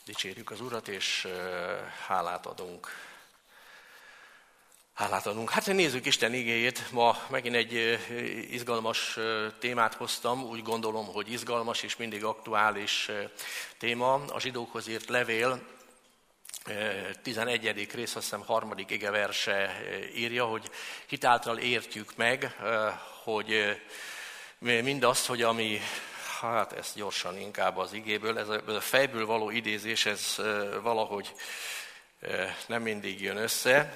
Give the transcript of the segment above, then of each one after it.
Dicsérjük az Urat, és hálát adunk. Hát nézzük Isten igéjét. Ma megint egy izgalmas témát hoztam. Úgy gondolom, hogy izgalmas és mindig aktuális téma. A zsidókhoz írt levél 11. rész, azt hiszem 3. igeverse írja, hogy hitáltal értjük meg, hogy mindazt, hogy ami... Hát ezt gyorsan inkább az igéből, ez a fejből való idézés, ez valahogy nem mindig jön össze.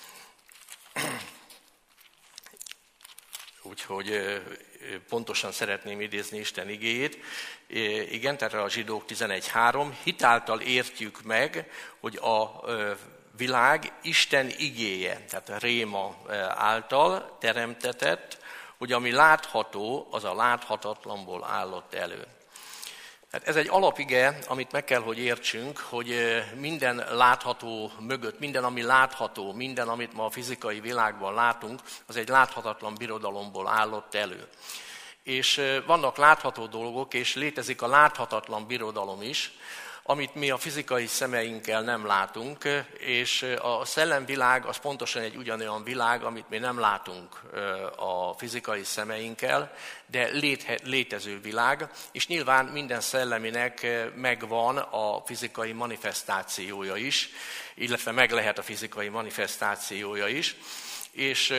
Úgyhogy pontosan szeretném idézni Isten igéjét. Igen, tehát a zsidók 11.3. Hitáltal értjük meg, hogy a világ Isten igéje, tehát a réma által teremtetett, hogy ami látható, az a láthatatlanból állott elő. Hát ez egy alapige, amit meg kell, hogy értsünk, hogy minden látható mögött, minden, ami látható, minden, amit ma a fizikai világban látunk, az egy láthatatlan birodalomból állott elő. És vannak látható dolgok, és létezik a láthatatlan birodalom is, amit mi a fizikai szemeinkkel nem látunk, és a szellemvilág az pontosan egy ugyanolyan világ, amit mi nem látunk a fizikai szemeinkkel, de létező világ, és nyilván minden szelleminek megvan a fizikai manifestációja is, illetve meg lehet a fizikai manifestációja is, és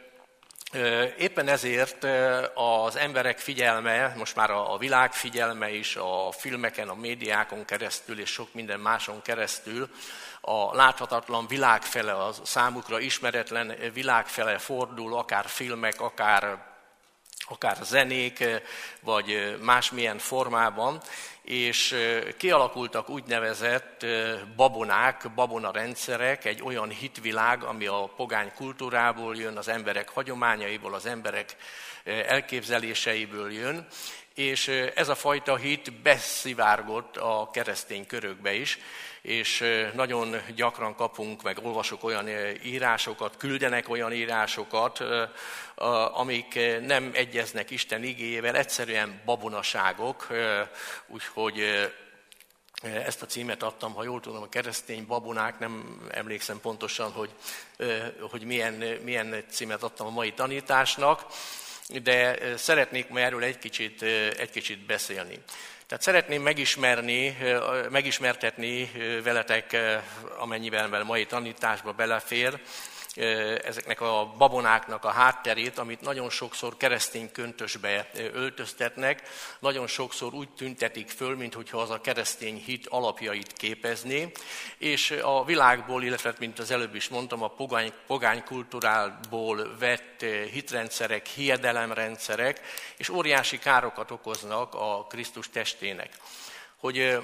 éppen ezért az emberek figyelme, most már a világ figyelme is a filmeken, a médiákon keresztül és sok minden máson keresztül a láthatatlan világ fele, a számukra ismeretlen világ fele fordul, akár filmek, akár zenék, vagy másmilyen formában, és kialakultak úgynevezett babonák, babonarendszerek, egy olyan hitvilág, ami a pogány kultúrából jön, az emberek hagyományaiból, az emberek elképzeléseiből jön, és ez a fajta hit beszivárgott a keresztény körökbe is, és nagyon gyakran kapunk, meg olvasok olyan írásokat, küldenek olyan írásokat, amik nem egyeznek Isten igéjével, egyszerűen babonaságok, úgyhogy ezt a címet adtam, ha jól tudom, a keresztény babonák, nem emlékszem pontosan, hogy milyen címet adtam a mai tanításnak, de szeretnék ma erről egy kicsit beszélni. Tehát szeretném megismertetni veletek, amennyiben a mai tanításba belefér, ezeknek a babonáknak a hátterét, amit nagyon sokszor keresztény köntösbe öltöztetnek, nagyon sokszor úgy tüntetik föl, mintha az a keresztény hit alapjait képezné, és a világból, illetve mint az előbb is mondtam, a pogány kultúrából vett hitrendszerek, hiedelemrendszerek, és óriási károkat okoznak a Krisztus testének. Hogy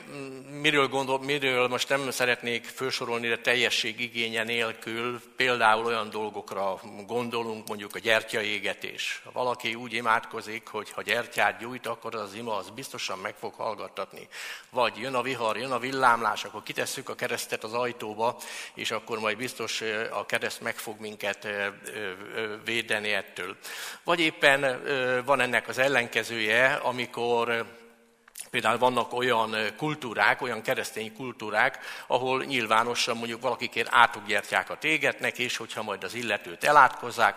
miről most nem szeretnék felsorolni, de teljesség igénye nélkül, például olyan dolgokra gondolunk, mondjuk a gyertyaégetés. Ha valaki úgy imádkozik, hogy ha gyertyát gyújt, akkor az ima az biztosan meg fog hallgattatni. Vagy jön a vihar, jön a villámlás, akkor kitesszük a keresztet az ajtóba, és akkor majd biztos a kereszt meg fog minket védeni ettől. Vagy éppen van ennek az ellenkezője, amikor például vannak olyan kultúrák, olyan keresztény kultúrák, ahol nyilvánosan mondjuk valakikért átukgyertyákat égetnek, és hogyha majd az illetőt elátkozzák,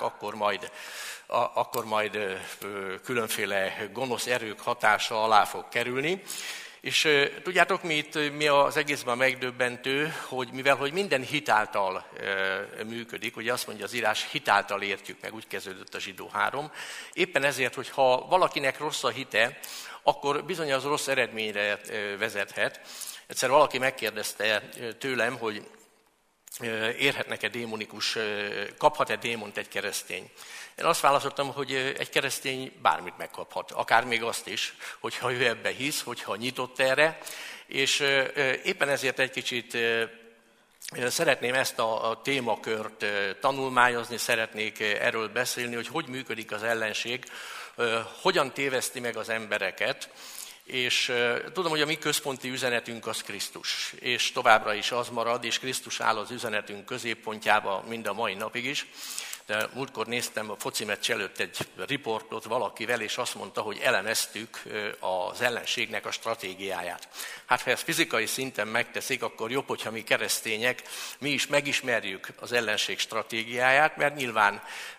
akkor majd különféle gonosz erők hatása alá fog kerülni. És tudjátok, mi az egészben megdöbbentő, hogy mivel hogy minden hitáltal működik, ugye azt mondja az írás, hitáltal értjük meg, úgy kezdődött a zsidó 3. Éppen ezért, hogyha valakinek rossz a hite, akkor bizony az rossz eredményre vezethet. Egyszer valaki megkérdezte tőlem, hogy érhetnek-e kaphat-e démont egy keresztény. Én azt válaszoltam, hogy egy keresztény bármit megkaphat, akár még azt is, hogyha ő ebbe hisz, hogyha nyitott erre, és éppen ezért egy kicsit szeretném ezt a témakört tanulmányozni, szeretnék erről beszélni, hogy működik az ellenség, hogyan téveszti meg az embereket, és tudom, hogy a mi központi üzenetünk az Krisztus, és továbbra is az marad, és Krisztus áll az üzenetünk középpontjába mind a mai napig is. De múltkor néztem a foci meccs előtt egy riportot valakivel, és azt mondta, hogy elemeztük az ellenségnek a stratégiáját. Hát ha ezt fizikai szinten megteszik, akkor jobb, hogyha mi keresztények, mi is megismerjük az ellenség stratégiáját, mert nyilván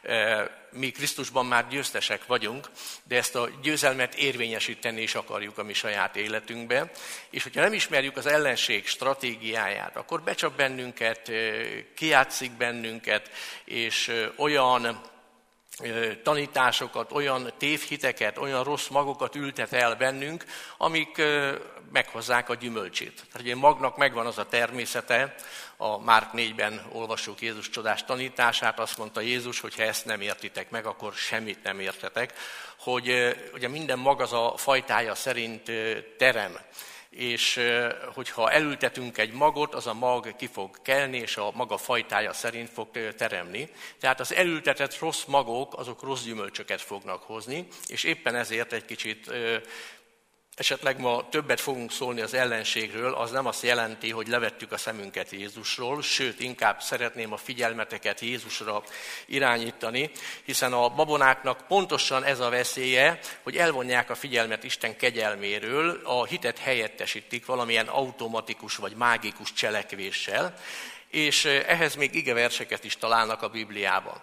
mi Krisztusban már győztesek vagyunk, de ezt a győzelmet érvényesíteni is akarjuk a mi saját életünkben. És hogyha nem ismerjük az ellenség stratégiáját, akkor becsap bennünket, kijátszik bennünket, és olyan tanításokat, olyan tévhiteket, olyan rossz magokat ültet el bennünk, amik meghozzák a gyümölcsét. Tehát ugye magnak megvan az a természete, a Márk 4-ben olvassuk Jézus csodás tanítását, azt mondta Jézus, hogy ha ezt nem értitek meg, akkor semmit nem értetek, hogy ugye minden mag az a fajtája szerint terem. És hogyha elültetünk egy magot, az a mag ki fog kelni, és a maga fajtája szerint fog teremni. Tehát az elültetett rossz magok, azok rossz gyümölcsöket fognak hozni, és éppen ezért egy kicsit, esetleg ma többet fogunk szólni az ellenségről, az nem azt jelenti, hogy levettük a szemünket Jézusról, sőt, inkább szeretném a figyelmeteket Jézusra irányítani, hiszen a babonáknak pontosan ez a veszélye, hogy elvonják a figyelmet Isten kegyelméről, a hitet helyettesítik valamilyen automatikus vagy mágikus cselekvéssel, és ehhez még igeverseket is találnak a Bibliában.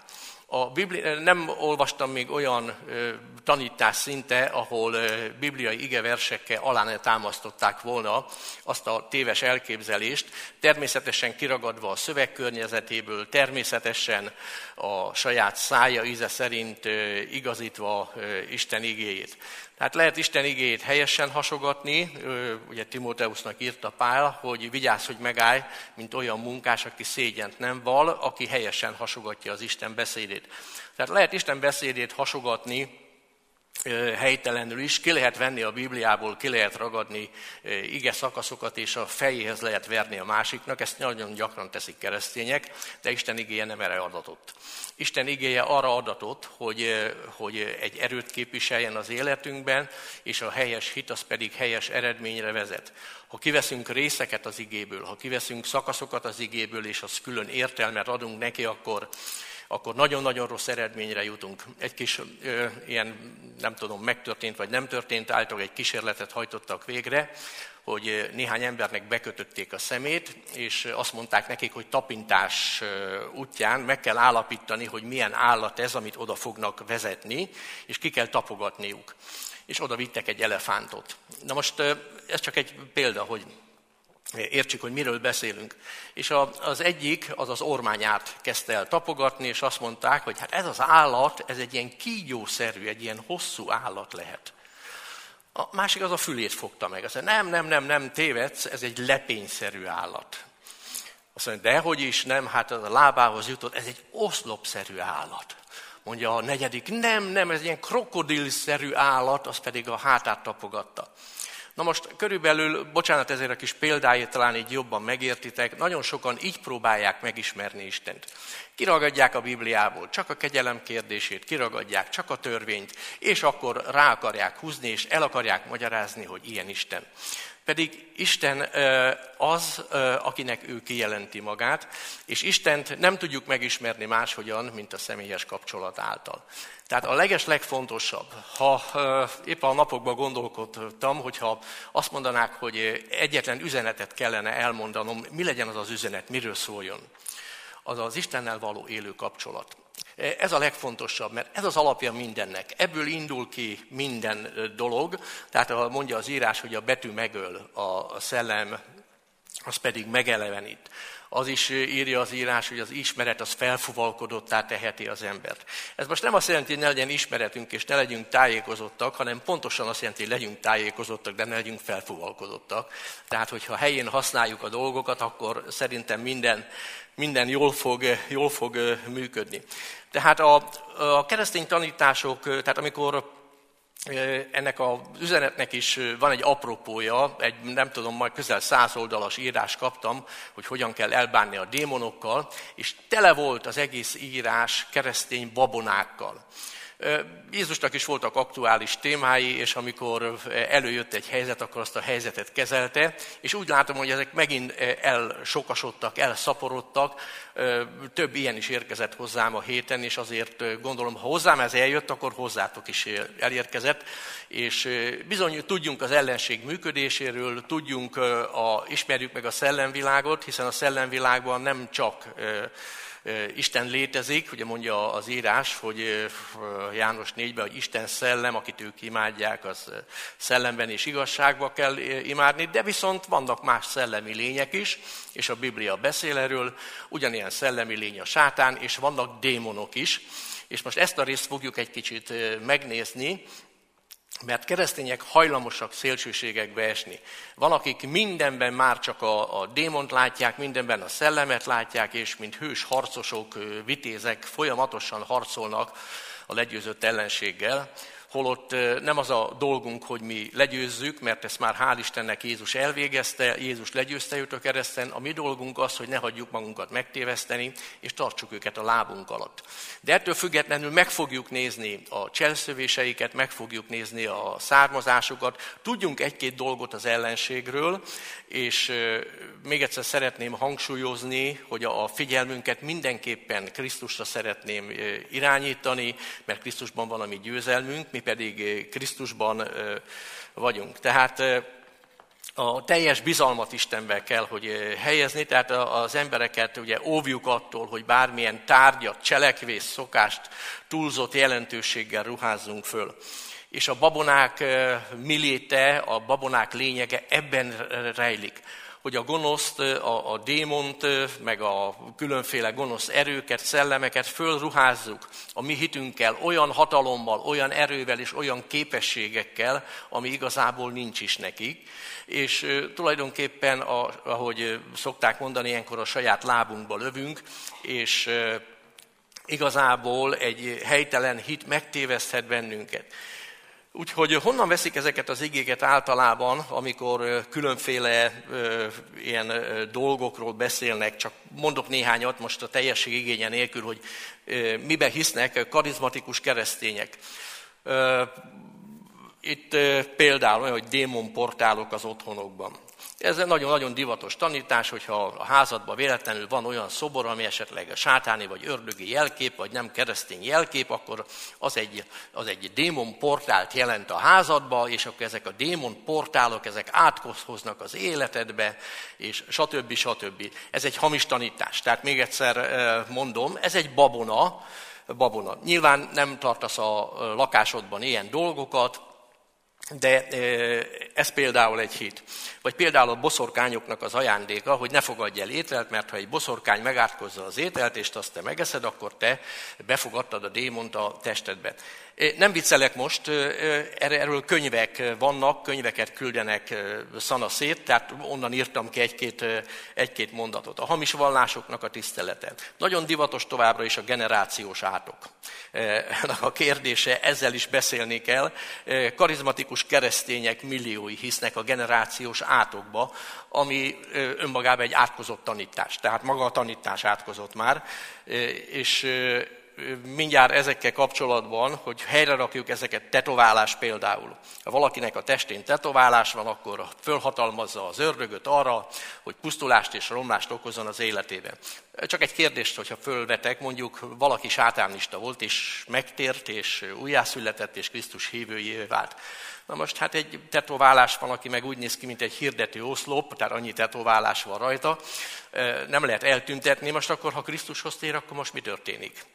Nem olvastam még olyan tanítás szinte, ahol bibliai igeversekkel alá ne támasztották volna azt a téves elképzelést, természetesen kiragadva a szövegkörnyezetéből, természetesen a saját szája íze szerint igazítva Isten igéjét. Tehát lehet Isten igéjét helyesen hasogatni, ugye Timóteusnak írta Pál, hogy vigyázz, hogy megállj, mint olyan munkás, aki szégyent nem val, aki helyesen hasogatja az Isten beszédét. Tehát lehet Isten beszédét hasogatni helytelenül is, ki lehet venni a Bibliából, ki lehet ragadni ige szakaszokat, és a fejéhez lehet verni a másiknak, ezt nagyon gyakran teszik keresztények, de Isten igéje nem erre adatott. Isten igéje arra adatott, hogy egy erőt képviseljen az életünkben, és a helyes hit az pedig helyes eredményre vezet. Ha kiveszünk részeket az igéből, ha kiveszünk szakaszokat az igéből, és az külön értelmet adunk neki, akkor nagyon-nagyon rossz eredményre jutunk. Egy kis ilyen, nem tudom, megtörtént vagy nem történt, által egy kísérletet hajtottak végre, hogy néhány embernek bekötötték a szemét, és azt mondták nekik, hogy tapintás útján meg kell állapítani, hogy milyen állat ez, amit oda fognak vezetni, és ki kell tapogatniuk. És oda vittek egy elefántot. Na most ez csak egy példa, hogy értsük, hogy miről beszélünk. És az egyik, az ormányát kezdte el tapogatni, és azt mondták, hogy hát ez az állat, ez egy ilyen kígyószerű, egy ilyen hosszú állat lehet. A másik az a fülét fogta meg. Azt mondja, nem, tévedsz, ez egy lepényszerű állat. Azt mondja, dehogy is, nem, hát az a lábához jutott, ez egy oszlopszerű állat. Mondja a negyedik, nem, ez ilyen krokodilszerű állat, az pedig a hátát tapogatta. Na most körülbelül, bocsánat ezért a kis példáját talán így jobban megértitek, nagyon sokan így próbálják megismerni Istent. Kiragadják a Bibliából csak a kegyelem kérdését, kiragadják csak a törvényt, és akkor rá akarják húzni, és el akarják magyarázni, hogy ilyen Isten. Pedig Isten az, akinek ő kijelenti magát, és Istent nem tudjuk megismerni máshogyan, mint a személyes kapcsolat által. Tehát a legfontosabb, ha éppen a napokban gondolkodtam, hogyha azt mondanák, hogy egyetlen üzenetet kellene elmondanom, mi legyen az az üzenet, miről szóljon? Az az Istennel való élő kapcsolat. Ez a legfontosabb, mert ez az alapja mindennek. Ebből indul ki minden dolog, tehát mondja az írás, hogy a betű megöl, a szellem az pedig megelevenít. Az is írja az írás, hogy az ismeret az felfuvalkodottá teheti az embert. Ez most nem azt jelenti, hogy ne legyen ismeretünk és ne legyünk tájékozottak, hanem pontosan azt jelenti, hogy legyünk tájékozottak, de ne legyünk felfuvalkodottak. Tehát, hogyha helyén használjuk a dolgokat, akkor szerintem minden jól fog működni. Tehát a keresztény tanítások, tehát amikor ennek az üzenetnek is van egy apropója, egy nem tudom, majd közel 100 oldalas írás kaptam, hogy hogyan kell elbánni a démonokkal, és tele volt az egész írás keresztény babonákkal. Jézusnak is voltak aktuális témái, és amikor előjött egy helyzet, akkor azt a helyzetet kezelte, és úgy látom, hogy ezek megint elsokasodtak, elszaporodtak, több ilyen is érkezett hozzám a héten, és azért gondolom, ha hozzám ez eljött, akkor hozzátok is elérkezett, és bizony tudjunk az ellenség működéséről, ismerjük meg a szellemvilágot, hiszen a szellemvilágban nem csak Isten létezik, ugye mondja az írás, hogy János 4-ben, hogy Isten szellem, akit ők imádják, az szellemben és igazságban kell imádni, de viszont vannak más szellemi lények is, és a Biblia beszél erről, ugyanilyen szellemi lény a sátán, és vannak démonok is. És most ezt a részt fogjuk egy kicsit megnézni, mert keresztények hajlamosak szélsőségekbe esni. Van, akik mindenben már csak a démont látják, mindenben a szellemet látják, és mint hős harcosok, vitézek folyamatosan harcolnak a legyőzött ellenséggel. Holott nem az a dolgunk, hogy mi legyőzzük, mert ezt már hál' Istennek Jézus elvégezte, Jézus legyőzte őt a kereszten. A mi dolgunk az, hogy ne hagyjuk magunkat megtéveszteni, és tartsuk őket a lábunk alatt. De ettől függetlenül meg fogjuk nézni a cselszövéseiket, meg fogjuk nézni a származásukat, tudjunk egy-két dolgot az ellenségről, és még egyszer szeretném hangsúlyozni, hogy a figyelmünket mindenképpen Krisztusra szeretném irányítani, mert Krisztusban van a mi győzelmünk, mi pedig Krisztusban vagyunk. Tehát a teljes bizalmat Istenbe kell, hogy helyezni, tehát az embereket ugye óvjuk attól, hogy bármilyen tárgyat, cselekvés, szokást túlzott jelentőséggel ruházzunk föl. És a babonák miléte, a babonák lényege ebben rejlik, hogy a gonoszt, a démont, meg a különféle gonosz erőket, szellemeket fölruházzuk a mi hitünkkel, olyan hatalommal, olyan erővel és olyan képességekkel, ami igazából nincs is nekik. És tulajdonképpen, ahogy szokták mondani, ilyenkor a saját lábunkba lövünk, és igazából egy helytelen hit megtéveszthet bennünket. Úgyhogy honnan veszik ezeket az igéket általában, amikor különféle ilyen dolgokról beszélnek, csak mondok néhányat most a teljesség igénye nélkül, hogy miben hisznek karizmatikus keresztények. Itt például olyan, hogy démonportálok az otthonokban. Ez egy nagyon-nagyon divatos tanítás, hogyha a házadban véletlenül van olyan szobor, ami esetleg a sátáni vagy ördögi jelkép, vagy nem keresztény jelkép, akkor az egy démonportált jelent a házadba, és akkor ezek a démonportálok, ezek átkozhoznak az életedbe, és stb. Ez egy hamis tanítás. Tehát még egyszer mondom, ez egy babona. Nyilván nem tartasz a lakásodban ilyen dolgokat, de ez például egy hit. Vagy például a boszorkányoknak az ajándéka, hogy ne fogadj el ételt, mert ha egy boszorkány megátkozza az ételt, és azt te megeszed, akkor te befogadtad a démont a testedbe. Nem viccelek most, erről könyvek vannak, könyveket küldenek szana szét, tehát onnan írtam ki egy-két mondatot. A hamis vallásoknak a tisztelete. Nagyon divatos továbbra is a generációs átok. A kérdése, ezzel is beszélni kell. Karizmatikus keresztények milliói hisznek a generációs átokba, ami önmagában egy átkozott tanítás. Tehát maga a tanítás átkozott már, és mindjárt ezekkel kapcsolatban, hogy helyre rakjuk ezeket, tetoválás például. Ha valakinek a testén tetoválás van, akkor fölhatalmazza az ördögöt arra, hogy pusztulást és romlást okozzon az életében. Csak egy kérdést, hogyha fölvetek, mondjuk valaki sátánista volt, és megtért, és újjászületett, és Krisztus hívőjévé vált. Na most hát egy tetoválás van, aki meg úgy néz ki, mint egy hirdető oszlop, tehát annyi tetoválás van rajta, nem lehet eltüntetni. Most akkor, ha Krisztushoz tér, akkor most mi történik?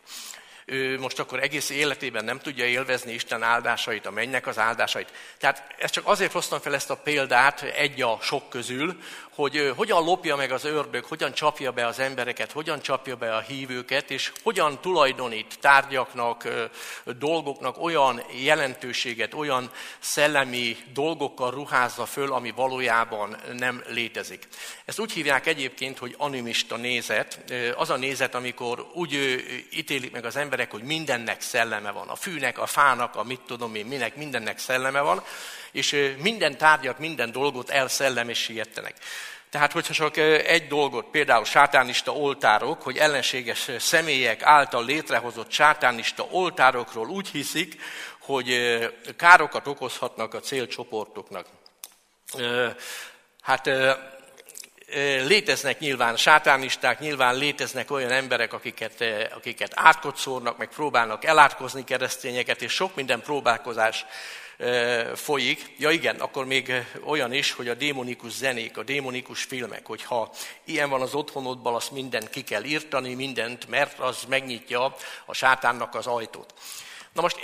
Ő most akkor egész életében nem tudja élvezni Isten áldásait, a mennynek az áldásait. Tehát ezt csak azért hoztam fel ezt a példát egy a sok közül, hogy hogyan lopja meg az ördög, hogyan csapja be az embereket, hogyan csapja be a hívőket, és hogyan tulajdonít tárgyaknak, dolgoknak olyan jelentőséget, olyan szellemi dolgokkal ruházza föl, ami valójában nem létezik. Ezt úgy hívják egyébként, hogy animista nézet. Az a nézet, amikor úgy ítélik meg az embereket, emberek, hogy mindennek szelleme van. A fűnek, a fának, a mit tudom én, minek, mindennek szelleme van, és minden tárgyat, minden dolgot elszellemesítenek. Tehát, hogyha csak egy dolgot, például sátánista oltárok, hogy ellenséges személyek által létrehozott sátánista oltárokról úgy hiszik, hogy károkat okozhatnak a célcsoportoknak. Hát léteznek nyilván sátánisták, nyilván léteznek olyan emberek, akiket átkot szórnak, meg próbálnak elátkozni keresztényeket, és sok minden próbálkozás folyik. Ja igen, akkor még olyan is, hogy a démonikus zenék, a démonikus filmek, hogyha ilyen van az otthonodban, azt mindent ki kell írtani, mindent, mert az megnyitja a sátánnak az ajtót. Na most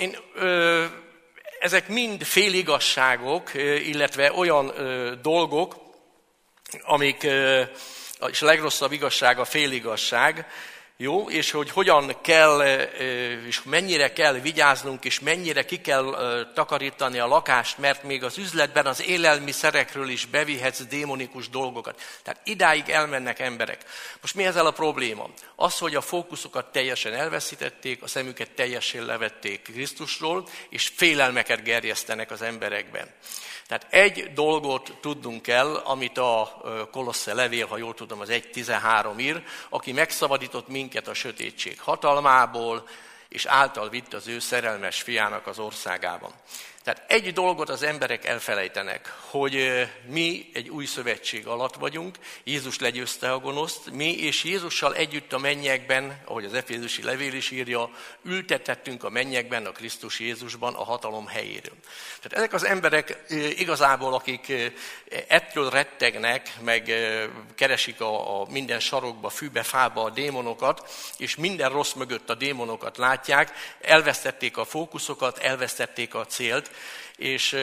ezek mind féligasságok, illetve olyan dolgok, amik, és a legrosszabb igazság a féligasság, jó, és hogy hogyan kell, és mennyire kell vigyáznunk, és mennyire ki kell takarítani a lakást, mert még az üzletben az élelmiszerekről is bevihetsz démonikus dolgokat. Tehát idáig elmennek emberek. Most mi ezzel a probléma? Az, hogy a fókuszokat teljesen elveszítették, a szemüket teljesen levették Krisztusról, és félelmeket gerjesztenek az emberekben. Tehát egy dolgot tudnunk kell, amit a Kolosse levél, ha jól tudom, az 1.13 ír, aki megszabadított minket a sötétség hatalmából, és által vitt az ő szerelmes fiának az országában. Tehát egy dolgot az emberek elfelejtenek, hogy mi egy új szövetség alatt vagyunk, Jézus legyőzte a gonoszt, mi és Jézussal együtt a mennyekben, ahogy az Efézusi levél is írja, ültetettünk a mennyekben, a Krisztus Jézusban a hatalom helyéről. Tehát ezek az emberek igazából, akik ettől rettegnek, meg keresik a minden sarokba, fűbe, fába a démonokat, és minden rossz mögött a démonokat látják, elvesztették a fókuszokat, elvesztették a célt, és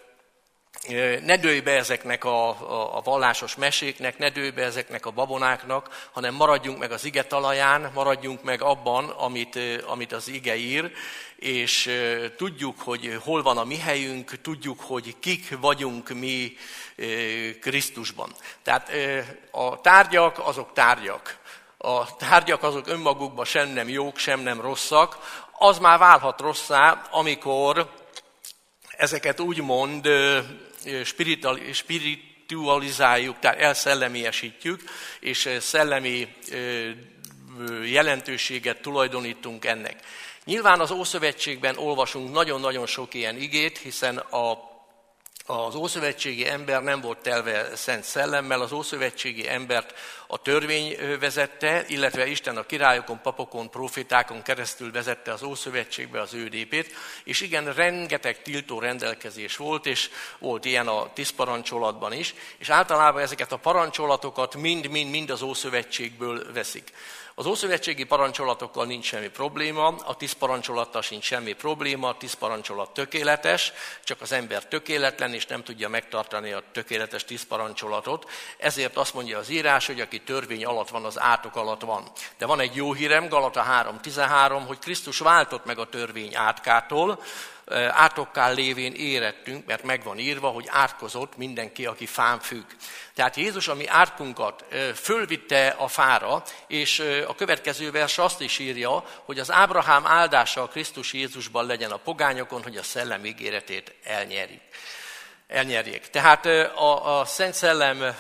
ne dőlj be ezeknek a vallásos meséknek, ne dőlj be ezeknek a babonáknak, hanem maradjunk meg az ige talaján, maradjunk meg abban, amit az ige ír, és tudjuk, hogy hol van a mi helyünk, tudjuk, hogy kik vagyunk mi Krisztusban. Tehát a tárgyak azok tárgyak. A tárgyak azok önmagukban sem nem jók, sem nem rosszak. Az már válhat rosszá, amikor ezeket úgymond spiritualizáljuk, tehát elszellemiesítjük, és szellemi jelentőséget tulajdonítunk ennek. Nyilván az Ószövetségben olvasunk nagyon-nagyon sok ilyen igét, hiszen az ószövetségi ember nem volt telve Szent Szellemmel, az ószövetségi embert a törvény vezette, illetve Isten a királyokon, papokon, profétákon keresztül vezette az Ószövetségbe az ő népét, és igen, rengeteg tiltó rendelkezés volt, és volt ilyen a 10 parancsolatban is, és általában ezeket a parancsolatokat mind az Ószövetségből veszik. Az ószövetségi parancsolatokkal nincs semmi probléma, a 10 parancsolattal sincs semmi probléma, a 10 parancsolat tökéletes, csak az ember tökéletlen, és nem tudja megtartani a tökéletes 10 parancsolatot. Ezért azt mondja az írás, hogy aki törvény alatt van, az átok alatt van. De van egy jó hírem, Galata 3.13, hogy Krisztus váltott meg a törvény átkától, átokká lévén érettünk, mert meg van írva, hogy átkozott mindenki, aki fán függ. Tehát Jézus a mi átkunkat fölvitte a fára, és a következő vers azt is írja, hogy az Ábrahám áldása a Krisztus Jézusban legyen a pogányokon, hogy a szellem ígéretét elnyerjék. Tehát a Szent Szellem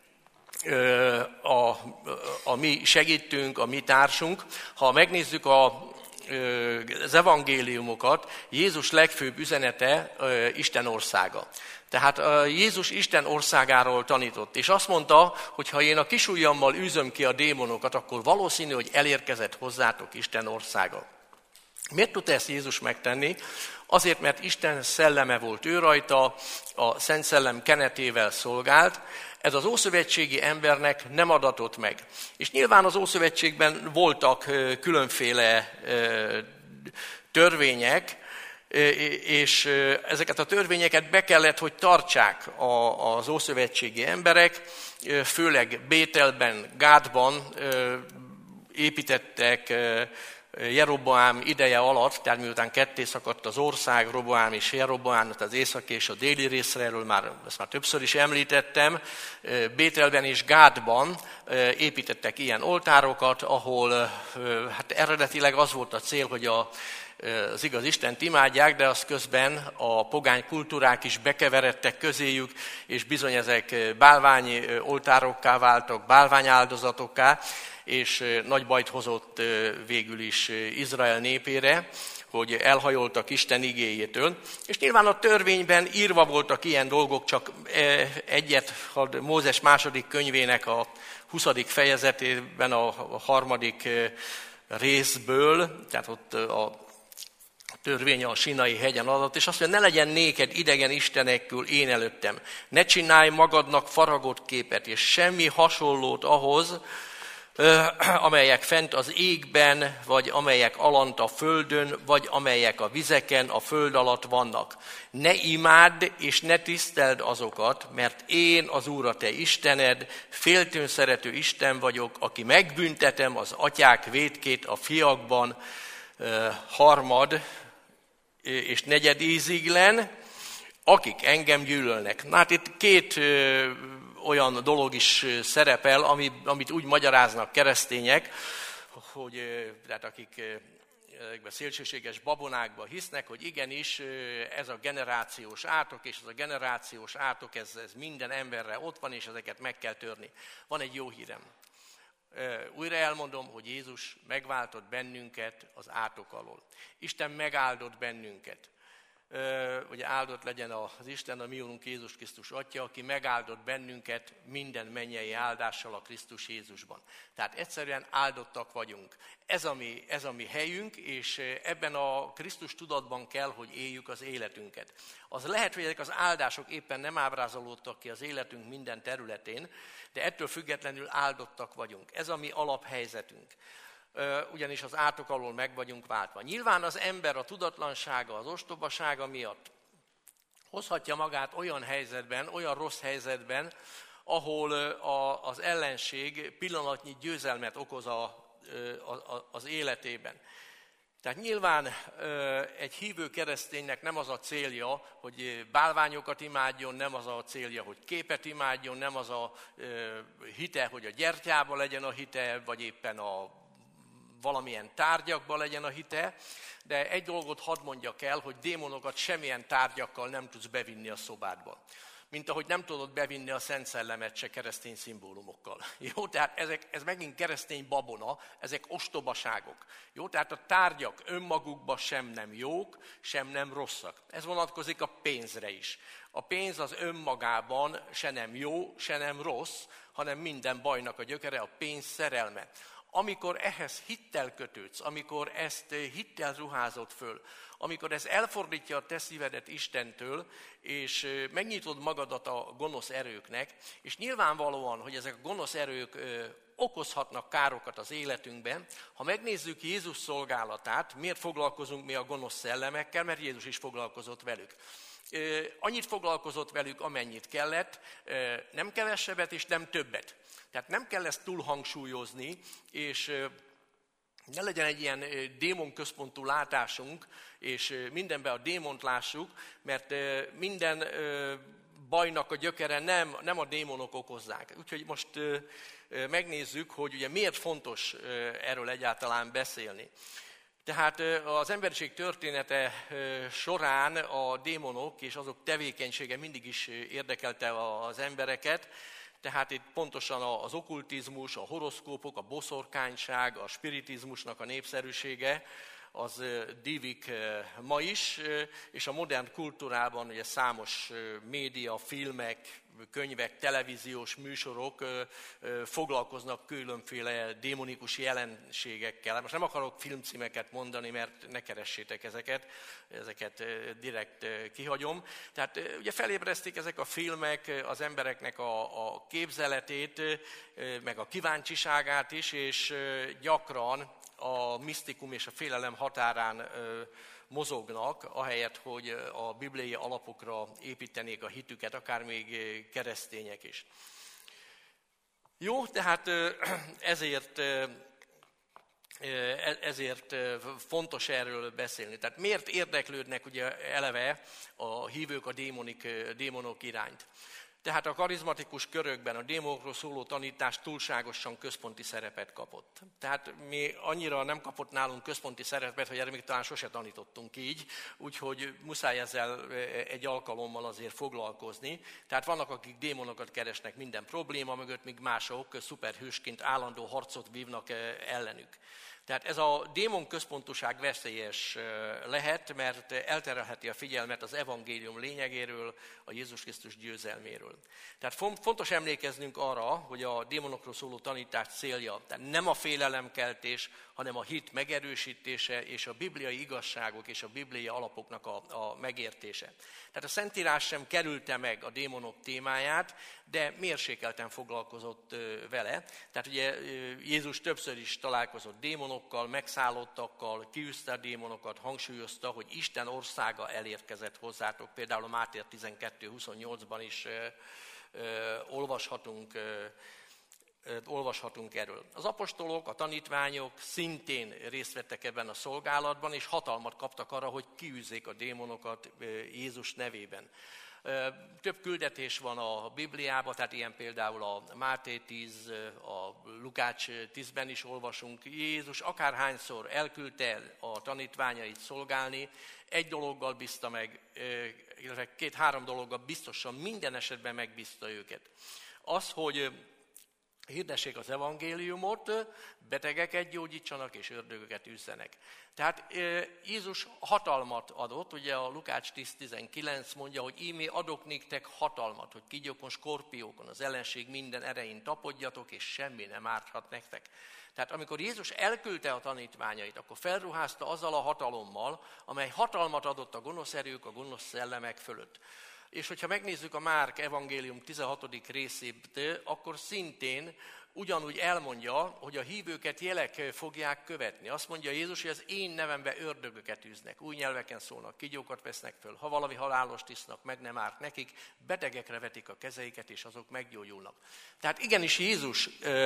a mi segítünk, a mi társunk. Ha megnézzük az evangéliumokat, Jézus legfőbb üzenete Isten országa. Tehát Jézus Isten országáról tanított, és azt mondta, hogy ha én a kisujjammal űzöm ki a démonokat, akkor valószínű, hogy elérkezett hozzátok Isten országa. Miért tudta ezt Jézus megtenni? Azért, mert Isten szelleme volt ő rajta, a Szent Szellem kenetével szolgált, ez az ószövetségi embernek nem adatott meg. És nyilván az Ószövetségben voltak különféle törvények, és ezeket a törvényeket be kellett, hogy tartsák az ószövetségi emberek, főleg Bételben, Gádban építettek Jeroboám ideje alatt, tehát miután ketté szakadt az ország, Roboám és Jeroboám, az északi és a déli részre, erről ezt már többször is említettem, Bételben és Gádban építettek ilyen oltárokat, ahol hát eredetileg az volt a cél, hogy az igaz Istent imádják, de az közben a pogány kultúrák is bekeveredtek közéjük, és bizony ezek bálvány oltárokká váltak, bálványáldozatokká, és nagy bajt hozott végül is Izrael népére, hogy elhajoltak Isten igéjétől. És nyilván a törvényben írva voltak ilyen dolgok, csak egyet, Mózes második könyvének a 20. fejezetében a 3. részből, tehát ott a törvény a Sinai hegyen adott, és azt mondja, ne legyen néked idegen istenekül én előttem. Ne csinálj magadnak faragott képet, és semmi hasonlót ahhoz, amelyek fent az égben, vagy amelyek alant a földön, vagy amelyek a vizeken, a föld alatt vannak. Ne imádd és ne tiszteld azokat, mert én az Úr a te Istened, féltőn szerető Isten vagyok, aki megbüntetem az atyák vétkét a fiakban, harmad és negyed íziglen, akik engem gyűlölnek. Na hát itt két olyan dolog is szerepel, amit úgy magyaráznak keresztények, hogy tehát akik ezekben szélsőséges babonákban hisznek, hogy igenis ez a generációs átok, és ez a generációs átok, ez minden emberre ott van, és ezeket meg kell törni. Van egy jó hírem. Újra elmondom, hogy Jézus megváltott bennünket az átok alól. Isten megáldott bennünket. Ugye áldott legyen az Isten, a mi Úrunk Jézus Krisztus Atya, aki megáldott bennünket minden mennyei áldással a Krisztus Jézusban. Tehát egyszerűen áldottak vagyunk. Ez a mi helyünk, és ebben a Krisztus tudatban kell, hogy éljük az életünket. Az lehet, hogy ezek az áldások éppen nem ábrázolódtak ki az életünk minden területén, de ettől függetlenül áldottak vagyunk. Ez a mi alaphelyzetünk. Ugyanis az átok alól meg vagyunk váltva. Nyilván az ember a tudatlansága, az ostobasága miatt hozhatja magát olyan helyzetben, olyan rossz helyzetben, ahol az ellenség pillanatnyi győzelmet okoz az életében. Tehát nyilván egy hívő kereszténynek nem az a célja, hogy bálványokat imádjon, nem az a célja, hogy képet imádjon, nem az a hite, hogy a gyertyába legyen a hite, vagy éppen valamilyen tárgyakban legyen a hite, de egy dolgot hadd mondjak el, hogy démonokat semmilyen tárgyakkal nem tudsz bevinni a szobádba. Mint ahogy nem tudod bevinni a Szent Szellemet se keresztény szimbólumokkal. Jó, tehát ez megint keresztény babona, ezek ostobaságok. Jó, tehát a tárgyak önmagukban sem nem jók, sem nem rosszak. Ez vonatkozik a pénzre is. A pénz az önmagában se nem jó, se nem rossz, hanem minden bajnak a gyökere, a pénz szerelme. Amikor ehhez hittel kötődsz, amikor ezt hittel ruházott föl, amikor ez elfordítja a te szívedet Istentől, és megnyitod magadat a gonosz erőknek, és nyilvánvalóan, hogy ezek a gonosz erők okozhatnak károkat az életünkben. Ha megnézzük Jézus szolgálatát, miért foglalkozunk mi a gonosz szellemekkel, mert Jézus is foglalkozott velük. Annyit foglalkozott velük, amennyit kellett, nem kevesebbet és nem többet. Tehát nem kell ezt túlhangsúlyozni, és ne legyen egy ilyen démonközpontú látásunk, és mindenben a démont lássuk, mert minden bajnak a gyökere nem a démonok okozzák. Úgyhogy most megnézzük, hogy ugye miért fontos erről egyáltalán beszélni. Tehát az emberiség története során a démonok és azok tevékenysége mindig is érdekelte az embereket. Tehát itt pontosan az okkultizmus, a horoszkópok, a boszorkányság, a spiritizmusnak a népszerűsége, az dívik ma is, és a modern kultúrában ugye számos média, filmek, könyvek, televíziós műsorok foglalkoznak különféle démonikus jelenségekkel. Most nem akarok filmcímeket mondani, mert ne keressétek ezeket direkt kihagyom. Tehát ugye felébresztik ezek a filmek az embereknek a képzeletét, meg a kíváncsiságát is, és gyakran a misztikum és a félelem határán mozognak, ahelyett, hogy a bibliai alapokra építenék a hitüket, akár még keresztények is. Jó, tehát ezért ezért fontos erről beszélni. Tehát miért érdeklődnek ugye eleve a hívők a démonok iránt? Tehát a karizmatikus körökben a démonokról szóló tanítás túlságosan központi szerepet kapott. Tehát mi annyira nem kapott nálunk központi szerepet, hogy erre még talán sose tanítottunk így, úgyhogy muszáj ezzel egy alkalommal azért foglalkozni. Tehát vannak, akik démonokat keresnek minden probléma mögött, míg mások szuperhősként állandó harcot vívnak ellenük. Tehát ez a démon központúság veszélyes lehet, mert elterelheti a figyelmet az evangélium lényegéről, a Jézus Krisztus győzelméről. Tehát fontos emlékeznünk arra, hogy a démonokról szóló tanítás célja tehát nem a félelemkeltés, hanem a hit megerősítése és a bibliai igazságok és a bibliai alapoknak a megértése. Tehát a Szentírás sem kerülte meg a démonok témáját, de mérsékelten foglalkozott vele. Tehát ugye Jézus többször is találkozott démonokkal, megszállottakkal, kiűzte a démonokat, hangsúlyozta, hogy Isten országa elérkezett hozzátok. Például a Máté 12:28-ban is olvashatunk erről. Az apostolok, a tanítványok szintén részt vettek ebben a szolgálatban, és hatalmat kaptak arra, hogy kiűzzék a démonokat Jézus nevében. Több küldetés van a Bibliában, tehát ilyen például a Máté 10, a Lukács 10-ben is olvasunk. Jézus akárhányszor elküldte a tanítványait szolgálni, egy dologgal bízta meg, illetve 2-3 dologgal biztosan minden esetben megbízta őket. Az, hogy hirdessék az evangéliumot, betegeket gyógyítsanak és ördögöket űzzenek. Tehát Jézus hatalmat adott, ugye a Lukács 10:19 mondja, hogy ímé adok néktek hatalmat, hogy kígyókon, skorpiókon, az ellenség minden erején tapodjatok, és semmi nem árthat nektek. Tehát amikor Jézus elküldte a tanítványait, akkor felruházta azzal a hatalommal, amely hatalmat adott a gonosz erők, a gonosz szellemek fölött. És hogyha megnézzük a Márk evangélium 16. részét, akkor szintén ugyanúgy elmondja, hogy a hívőket jelek fogják követni. Azt mondja Jézus, hogy az én nevembe ördögöket űznek, új nyelveken szólnak, kígyókat vesznek föl, ha valami halálost isznak, meg nem árt nekik, betegekre vetik a kezeiket, és azok meggyógyulnak. Tehát igenis Jézus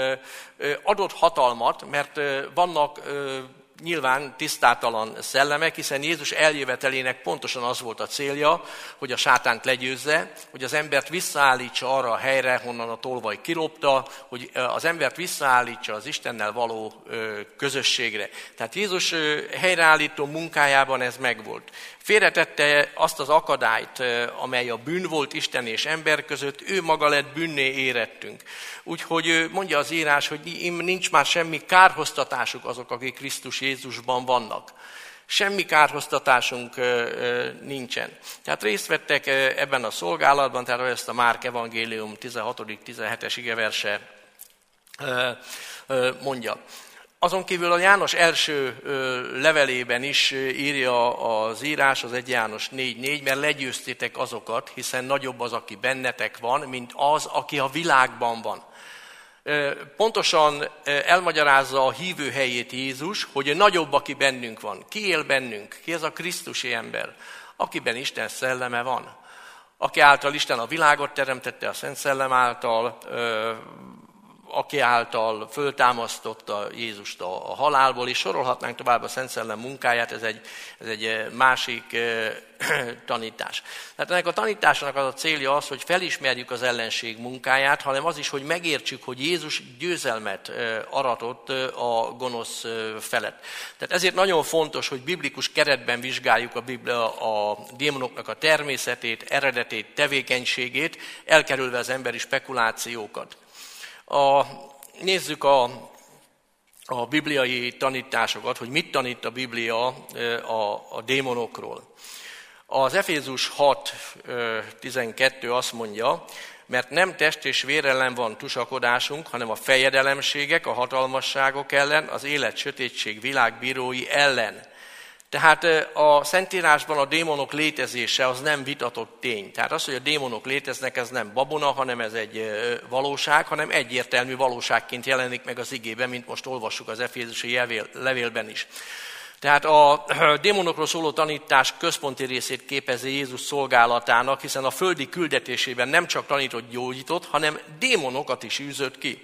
adott hatalmat, mert vannak nyilván tisztátalan szellemek, hiszen Jézus eljövetelének pontosan az volt a célja, hogy a sátánt legyőzze, hogy az embert visszaállítsa arra a helyre, honnan a tolvaj kilopta, hogy az embert visszaállítsa az Istennel való közösségre. Tehát Jézus helyreállító munkájában ez megvolt. Félretette azt az akadályt, amely a bűn volt Isten és ember között, ő maga lett bűnné érettünk. Úgyhogy mondja az írás, hogy nincs már semmi kárhoztatásuk azok, akik Krisztus Jézusban vannak. Semmi kárhoztatásunk nincsen. Tehát részt vettek ebben a szolgálatban, tehát ezt a Márk evangélium 16.-17. igeverse mondja. Azon kívül a János első levelében is írja az írás, az 1 János 4.4, mert legyőztétek azokat, hiszen nagyobb az, aki bennetek van, mint az, aki a világban van. Pontosan elmagyarázza a hívő helyét Jézus, hogy nagyobb, aki bennünk van. Ki él bennünk? Ki ez a krisztusi ember? Akiben Isten szelleme van. Aki által Isten a világot teremtette, a Szent Szellem által, aki által föltámasztotta Jézust a halálból, és sorolhatnánk tovább a Szent Szellem munkáját, ez egy másik tanítás. Tehát ennek a tanításnak az a célja az, hogy felismerjük az ellenség munkáját, hanem az is, hogy megértsük, hogy Jézus győzelmet aratott a gonosz felett. Tehát ezért nagyon fontos, hogy biblikus keretben vizsgáljuk a démonoknak a természetét, eredetét, tevékenységét, elkerülve az emberi spekulációkat. Nézzük a bibliai tanításokat, hogy mit tanít a Biblia a démonokról. Az Efézus 6.12 azt mondja, mert nem test és vér ellen van tusakodásunk, hanem a fejedelemségek, a hatalmasságok ellen, az élet sötétség világbírói ellen. Tehát a Szentírásban a démonok létezése az nem vitatott tény. Tehát az, hogy a démonok léteznek, ez nem babona, hanem ez egy valóság, hanem egyértelmű valóságként jelenik meg az igében, mint most olvassuk az efézusi levélben is. Tehát a démonokról szóló tanítás központi részét képezi Jézus szolgálatának, hiszen a földi küldetésében nem csak tanított, gyógyított, hanem démonokat is űzött ki.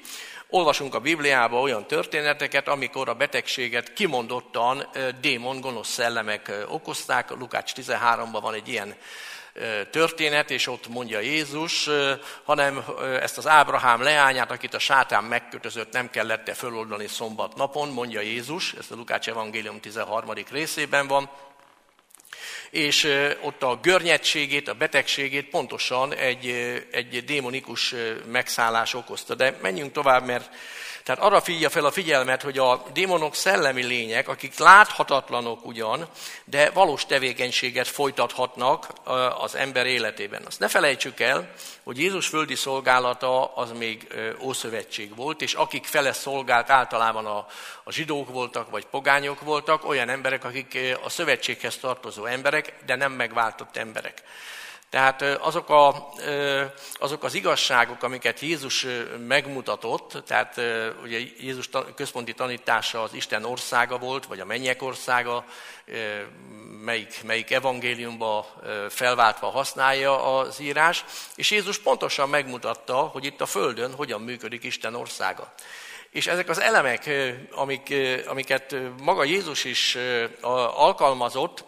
Olvasunk a Bibliában olyan történeteket, amikor a betegséget kimondottan démon, gonosz szellemek okozták. Lukács 13-ban van egy ilyen történet, és ott mondja Jézus, hanem ezt az Ábrahám leányát, akit a sátán megkötözött, nem kellett föloldani szombat napon, mondja Jézus, ez a Lukács evangélium 13. részében van, és ott a görnyedtségét, a betegségét pontosan egy démonikus megszállás okozta. De menjünk tovább, mert tehát arra figyelje fel a figyelmet, hogy a démonok szellemi lények, akik láthatatlanok ugyan, de valós tevékenységet folytathatnak az ember életében. Azt ne felejtsük el, hogy Jézus földi szolgálata az még Ószövetség volt, és akik fele szolgált általában a zsidók voltak, vagy pogányok voltak, olyan emberek, akik a szövetséghez tartozó emberek, de nem megváltott emberek. Tehát azok az igazságok, amiket Jézus megmutatott, tehát ugye Jézus központi tanítása az Isten országa volt, vagy a mennyek országa, melyik evangéliumban felváltva használja az írás, és Jézus pontosan megmutatta, hogy itt a Földön hogyan működik Isten országa. És ezek az elemek, amiket maga Jézus is alkalmazott,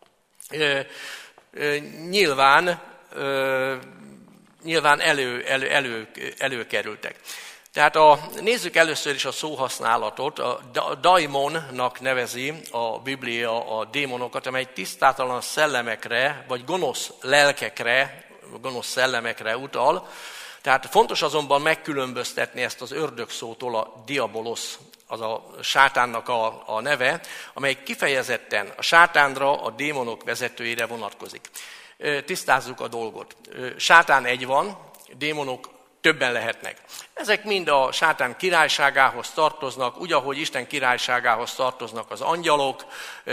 nyilván előkerültek. Tehát nézzük először is a szóhasználatot. A daimonnak nevezi a Biblia a démonokat, amely tisztátalan szellemekre, vagy gonosz lelkekre, gonosz szellemekre utal. Tehát fontos azonban megkülönböztetni ezt az ördög szótól, a diabolosz, az a sátánnak a neve, amely kifejezetten a sátánra, a démonok vezetőjére vonatkozik. Tisztázzuk a dolgot. Sátán egy van, démonok többen lehetnek. Ezek mind a sátán királyságához tartoznak, úgy, ahogy Isten királyságához tartoznak az angyalok,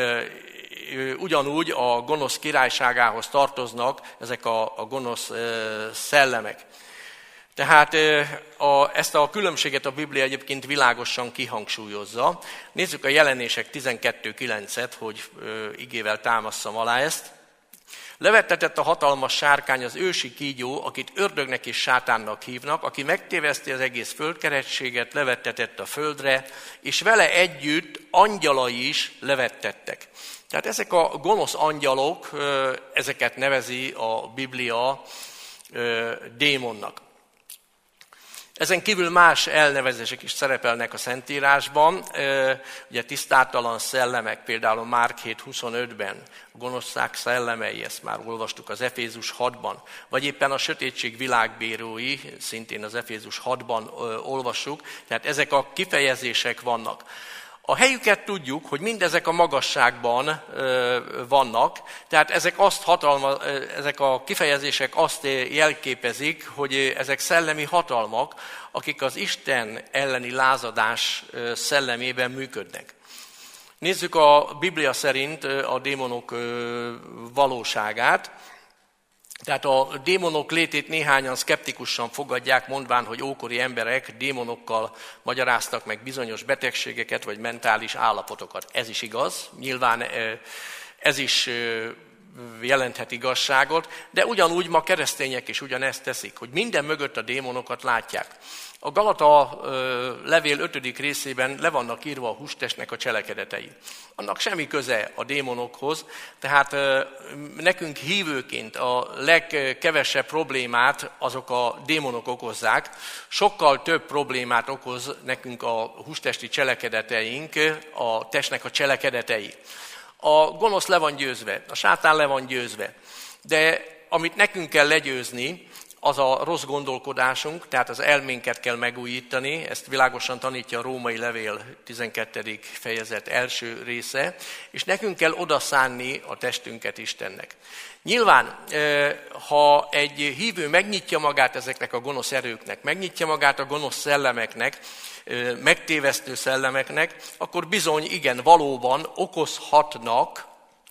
ugyanúgy a gonosz királyságához tartoznak ezek a gonosz szellemek. Tehát ezt a különbséget a Biblia egyébként világosan kihangsúlyozza. Nézzük a Jelenések 12.9-et, hogy igével támasszam alá ezt. Levettetett a hatalmas sárkány, az ősi kígyó, akit ördögnek és sátánnak hívnak, aki megtéveszti az egész földkerekséget, levettetett a földre, és vele együtt angyalai is levettettek. Tehát ezek a gonosz angyalok, ezeket nevezi a Biblia démonnak. Ezen kívül más elnevezések is szerepelnek a Szentírásban, ugye tisztátalan szellemek, például Márk 7.25-ben, a gonoszság szellemei, ezt már olvastuk az Efézus 6-ban, vagy éppen a sötétség világbírói, szintén az Efézus 6-ban olvassuk, tehát ezek a kifejezések vannak. A helyüket tudjuk, hogy mindezek a magasságban vannak, tehát ezek a kifejezések azt jelképezik, hogy ezek szellemi hatalmak, akik az Isten elleni lázadás szellemében működnek. Nézzük a Biblia szerint a démonok valóságát. Tehát a démonok létét néhányan szkeptikusan fogadják, mondván, hogy ókori emberek démonokkal magyaráztak meg bizonyos betegségeket vagy mentális állapotokat. Ez is igaz, nyilván ez is jelenthet igazságot, de ugyanúgy ma keresztények is ugyanezt teszik, hogy minden mögött a démonokat látják. A Galata levél 5. részében le vannak írva a hústestnek a cselekedetei. Annak semmi köze a démonokhoz, tehát nekünk hívőként a legkevesebb problémát azok a démonok okozzák. Sokkal több problémát okoz nekünk a hústesti cselekedeteink, a testnek a cselekedetei. A gonosz le van győzve, a sátán le van győzve, de amit nekünk kell legyőzni, az a rossz gondolkodásunk, tehát az elménket kell megújítani, ezt világosan tanítja a Római levél 12. fejezet első része, és nekünk kell odaszánni a testünket Istennek. Nyilván, ha egy hívő megnyitja magát ezeknek a gonosz erőknek, megnyitja magát a gonosz szellemeknek, megtévesztő szellemeknek, akkor bizony, igen, valóban okozhatnak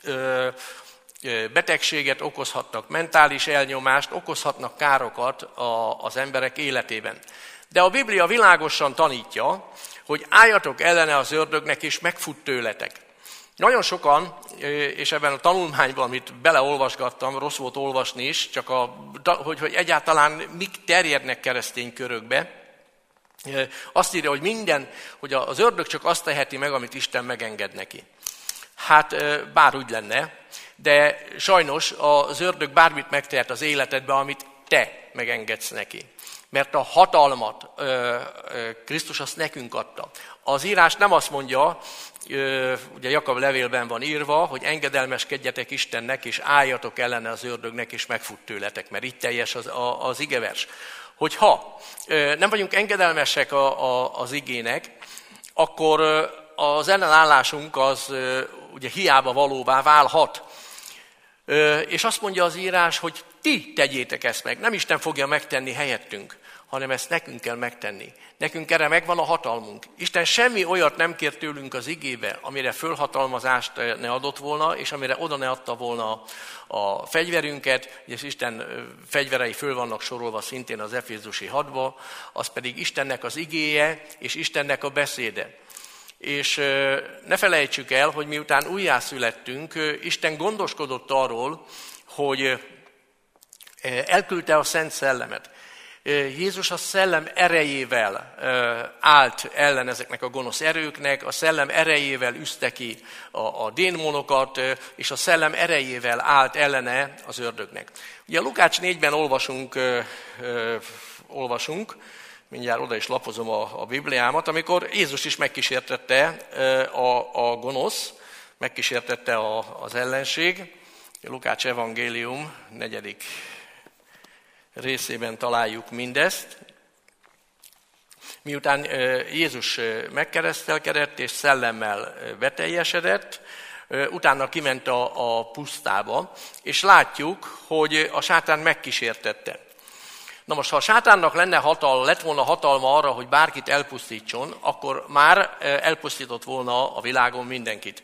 betegséget, okozhatnak mentális elnyomást, okozhatnak károkat az emberek életében. De a Biblia világosan tanítja, hogy álljatok ellene az ördögnek, és megfut tőletek. Nagyon sokan, és ebben a tanulmányban, amit beleolvasgattam, rossz volt olvasni is, csak hogy egyáltalán mik terjednek keresztény körökbe, Azt írja, hogy az ördög csak azt teheti meg, amit Isten megenged neki. Hát bár úgy lenne, de sajnos az ördög bármit megtehet az életedbe, amit te megengedsz neki. Mert a hatalmat Krisztus azt nekünk adta. Az írás nem azt mondja, ugye Jakab levélben van írva, hogy engedelmeskedjetek Istennek, és álljatok ellene az ördögnek, és megfut tőletek, mert itt teljes az igevers. Hogyha nem vagyunk engedelmesek az igének, akkor az ellenállásunk az ugye hiába valóvá válhat. És azt mondja az írás, hogy ti tegyétek ezt meg. Nem Isten fogja megtenni helyettünk, hanem ezt nekünk kell megtenni. Nekünk erre megvan a hatalmunk. Isten semmi olyat nem kér tőlünk az igébe, amire fölhatalmazást ne adott volna, és amire oda ne adta volna a fegyverünket, és Isten fegyverei föl vannak sorolva szintén az Efézusi 6-ba, az pedig Istennek az igéje, és Istennek a beszéde. És ne felejtsük el, hogy miután újjászülettünk, Isten gondoskodott arról, hogy elküldte a Szent Szellemet. Jézus a szellem erejével állt ellen ezeknek a gonosz erőknek, a szellem erejével üzte ki a démonokat, és a szellem erejével állt ellene az ördögnek. Ugye a Lukács 4-ben olvasunk, mindjárt oda is lapozom a Bibliámat, amikor Jézus is megkísértette a gonosz, megkísértette az ellenség. A Lukács evangélium 4. részében találjuk mindezt. Miután Jézus megkeresztelkedett és szellemmel beteljesedett, utána kiment a pusztába, és látjuk, hogy a sátán megkísértette. Na most, ha a sátánnak lett volna hatalma arra, hogy bárkit elpusztítson, akkor már elpusztított volna a világon mindenkit.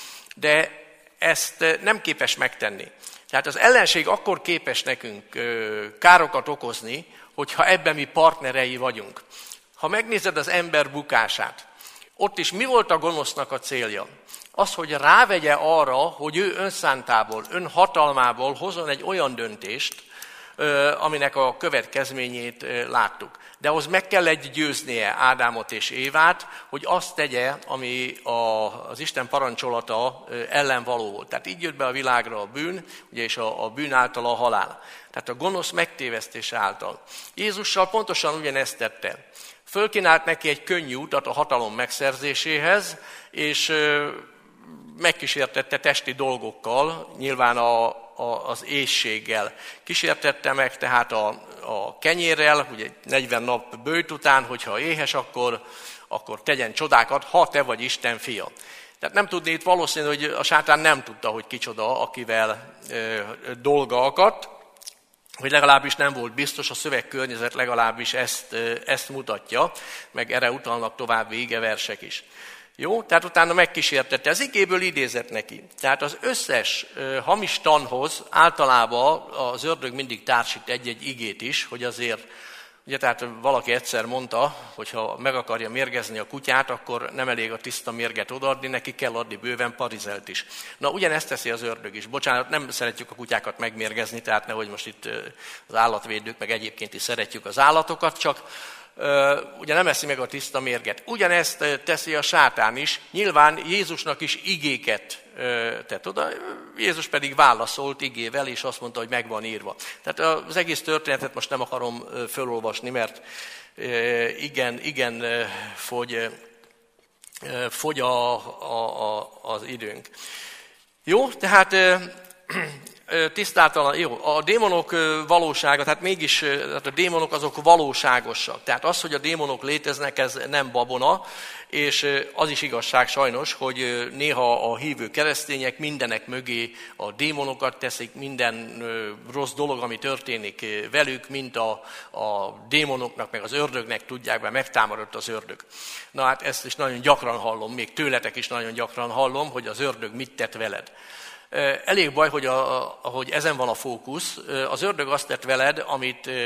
De ezt nem képes megtenni. Tehát az ellenség akkor képes nekünk károkat okozni, hogyha ebben mi partnerei vagyunk. Ha megnézed az ember bukását, ott is mi volt a gonosznak a célja? Az, hogy rávegye arra, hogy ő önszántából, önhatalmából hozzon egy olyan döntést, aminek a következményét láttuk. De ahhoz meg kell győznie Ádámot és Évát, hogy azt tegye, ami az Isten parancsolata ellen való volt. Tehát így jött be a világra a bűn, ugye, és a bűn által a halál. Tehát a gonosz megtévesztés által. Jézussal pontosan ugyanezt tette. Fölkínált neki egy könnyű utat a hatalom megszerzéséhez, és megkísértette testi dolgokkal, nyilván az éhséggel. Kísértette meg tehát a kenyérrel, ugye 40 nap bőjt után, hogyha éhes, akkor tegyen csodákat, ha te vagy Isten fia. Tehát nem tudni itt valószínű, hogy a sátán nem tudta, hogy kicsoda, akivel dolga akadt, hogy legalábbis nem volt biztos, a szövegkörnyezet legalábbis ezt mutatja, meg erre utalnak további igeversek is. Jó, tehát utána megkísértette. Az igéből idézett neki. Tehát az összes hamis tanhoz általában az ördög mindig társít egy-egy igét is, hogy azért, ugye tehát valaki egyszer mondta, hogy ha meg akarja mérgezni a kutyát, akkor nem elég a tiszta mérget odaadni, neki kell adni bőven parizelt is. Na, ugyanezt teszi az ördög is. Bocsánat, nem szeretjük a kutyákat megmérgezni, tehát nehogy most itt az állatvédők, meg egyébként is szeretjük az állatokat, csak ugye nem eszi meg a tiszta mérget. Ugyanezt teszi a sátán is, nyilván Jézusnak is igéket tett oda, Jézus pedig válaszolt igével, és azt mondta, hogy meg van írva. Tehát az egész történetet most nem akarom felolvasni, mert igen fogy az időnk. Jó, tehát tisztáltalan, jó, a démonok valósága, tehát mégis tehát a démonok azok valóságosak. Tehát az, hogy a démonok léteznek, ez nem babona, és az is igazság sajnos, hogy néha a hívő keresztények mindenek mögé a démonokat teszik, minden rossz dolog, ami történik velük, mint a démonoknak, meg az ördögnek tudják be, megtámadott az ördög. Na hát ezt is nagyon gyakran hallom, még tőletek is nagyon gyakran hallom, hogy az ördög mit tett veled. Elég baj, hogy ezen van a fókusz. Az ördög azt tett veled, amit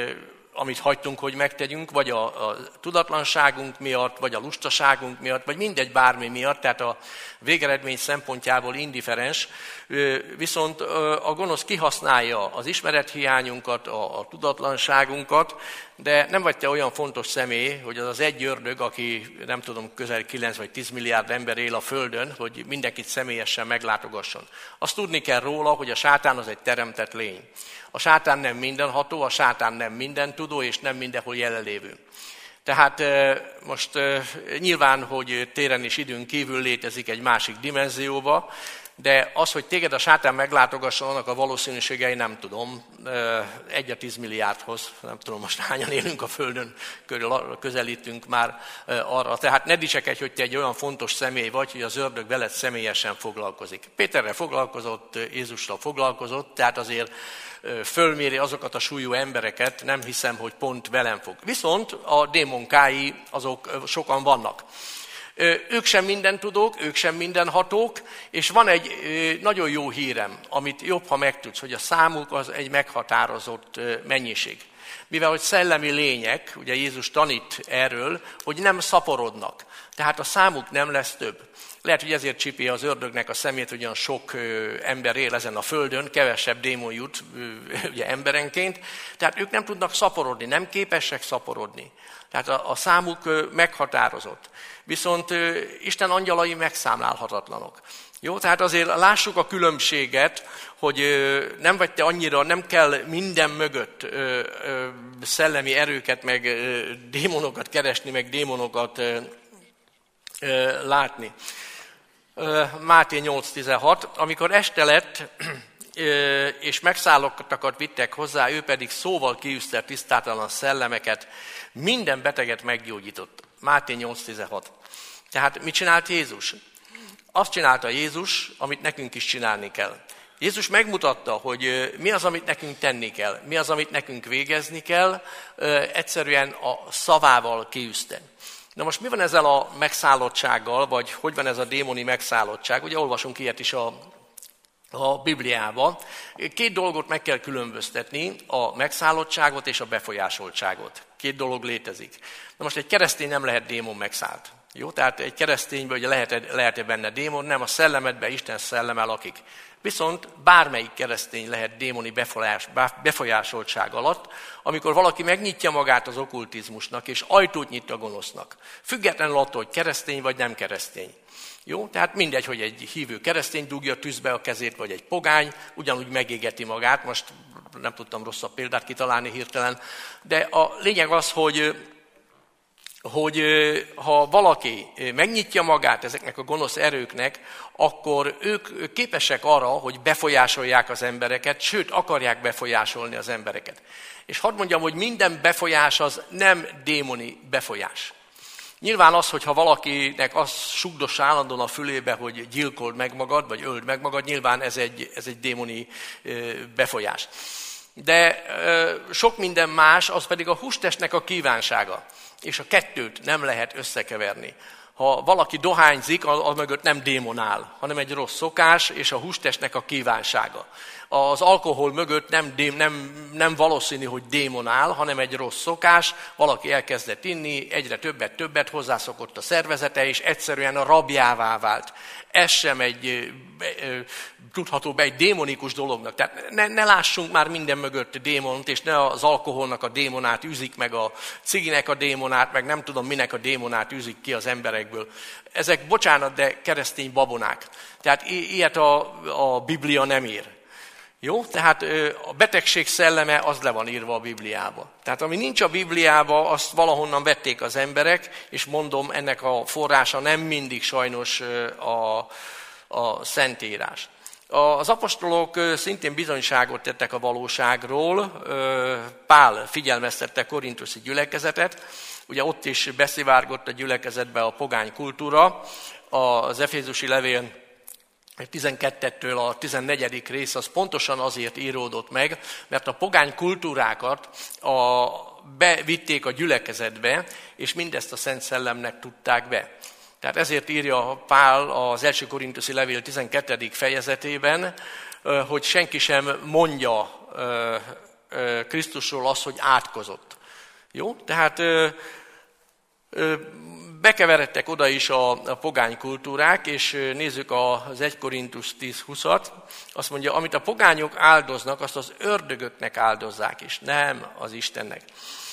amit hagytunk, hogy megtegyünk, vagy a tudatlanságunk miatt, vagy a lustaságunk miatt, vagy mindegy bármi miatt, tehát a végeredmény szempontjából indifferens, viszont a gonosz kihasználja az ismerethiányunkat, a tudatlanságunkat, de nem vagy te olyan fontos személy, hogy az egy ördög, aki nem tudom, közel 9 vagy 10 milliárd ember él a Földön, hogy mindenkit személyesen meglátogasson. Azt tudni kell róla, hogy a sátán az egy teremtett lény. A sátán nem mindenható, a sátán nem mindentudó, és nem mindenhol jelenlévő. Tehát most nyilván, hogy téren és időn kívül létezik egy másik dimenzióba, de az, hogy téged a sátán meglátogasson, annak a valószínűségei nem tudom, 1 a 10 milliárdhoz, nem tudom most hányan élünk a Földön, közelítünk már arra. Tehát ne dicsekedj, hogy te egy olyan fontos személy vagy, hogy az ördög veled személyesen foglalkozik. Péterrel foglalkozott, Jézussal foglalkozott, tehát azért fölméri azokat a súlyú embereket, nem hiszem, hogy pont velem fog. Viszont a démonkái azok sokan vannak. Ők sem mindentudók, ők sem mindenhatók, és van egy nagyon jó hírem, amit jobb, ha megtudsz, hogy a számuk az egy meghatározott mennyiség. Mivel, hogy szellemi lények, ugye Jézus tanít erről, hogy nem szaporodnak, tehát a számuk nem lesz több. Lehet, hogy ezért csipi az ördögnek a szemét, hogy olyan sok ember él ezen a földön, kevesebb démon jut ugye, emberenként. Tehát ők nem tudnak szaporodni, nem képesek szaporodni. Tehát a számuk meghatározott. Viszont Isten angyalai megszámlálhatatlanok. Jó, tehát azért lássuk a különbséget, hogy nem vagy te annyira, nem kell minden mögött szellemi erőket, meg démonokat keresni, meg démonokat látni. Máté 8.16, amikor este lett, és megszállottakat vittek hozzá, ő pedig szóval kiűzte tisztátalan szellemeket, minden beteget meggyógyított. Máté 8.16. Tehát mit csinált Jézus? Azt csinálta Jézus, amit nekünk is csinálni kell. Jézus megmutatta, hogy mi az, amit nekünk tenni kell, mi az, amit nekünk végezni kell, egyszerűen a szavával kiűzte. Na most mi van ezzel a megszállottsággal, vagy hogy van ez a démoni megszállottság? Ugye olvasunk ilyet is a Bibliában. 2 dolgot meg kell különböztetni, a megszállottságot és a befolyásoltságot. 2 dolog létezik. Na most egy keresztény nem lehet démon megszállt. Jó, tehát egy keresztényben ugye lehet-e benne démon, nem, a szellemedben Isten szelleme lakik. Viszont bármelyik keresztény lehet démoni befolyásoltság alatt, amikor valaki megnyitja magát az okkultizmusnak, és ajtót nyit a gonosznak. Függetlenül attól, hogy keresztény vagy nem keresztény. Jó, tehát mindegy, hogy egy hívő keresztény dugja tűzbe a kezét, vagy egy pogány, ugyanúgy megégeti magát, most nem tudtam rosszabb példát kitalálni hirtelen, de a lényeg az, hogy ha valaki megnyitja magát ezeknek a gonosz erőknek, akkor ők képesek arra, hogy befolyásolják az embereket, sőt, akarják befolyásolni az embereket. És hadd mondjam, hogy minden befolyás az nem démoni befolyás. Nyilván az, hogyha valakinek az sugdossa állandóan a fülébe, hogy gyilkold meg magad, vagy öld meg magad, nyilván ez egy démoni befolyás. De sok minden más, az pedig a hústestnek a kívánsága. És a kettőt nem lehet összekeverni. Ha valaki dohányzik, az mögött nem démon áll, hanem egy rossz szokás és a hústestnek a kívánsága. Az alkohol mögött nem valószínű, hogy démon áll, hanem egy rossz szokás, valaki elkezdett inni, egyre többet hozzászokott a szervezete, és egyszerűen a rabjává vált. Ez sem tudható be egy démonikus dolognak. Tehát ne lássunk már minden mögött démont, és ne az alkoholnak a démonát űzik, meg a ciginek a démonát, meg nem tudom minek a démonát űzik ki az emberekből. Ezek, bocsánat, de keresztény babonák. Tehát ilyet a Biblia nem ír. Jó? Tehát a betegség szelleme az le van írva a Bibliába. Tehát ami nincs a Bibliába, azt valahonnan vették az emberek, és mondom, ennek a forrása nem mindig sajnos a Szentírás. Az apostolok szintén bizonyságot tettek a valóságról. Pál figyelmeztette korintuszi gyülekezetet, ugye ott is beszivárgott a gyülekezetbe a pogány kultúra. Az Efézusi levél 12-től a 14. rész az pontosan azért íródott meg, mert a pogány kultúrákat bevitték a gyülekezetbe, és mindezt a Szent Szellemnek tudták be. Tehát ezért írja Pál az 1. Korinthusi levél 12. fejezetében, hogy senki sem mondja Krisztusról azt, hogy átkozott. Jó, tehát bekeveredtek oda is a pogány kultúrák, és nézzük az 1 Korintus 10:20-at. Azt mondja, amit a pogányok áldoznak, azt az ördögöknek áldozzák is, nem az Istennek.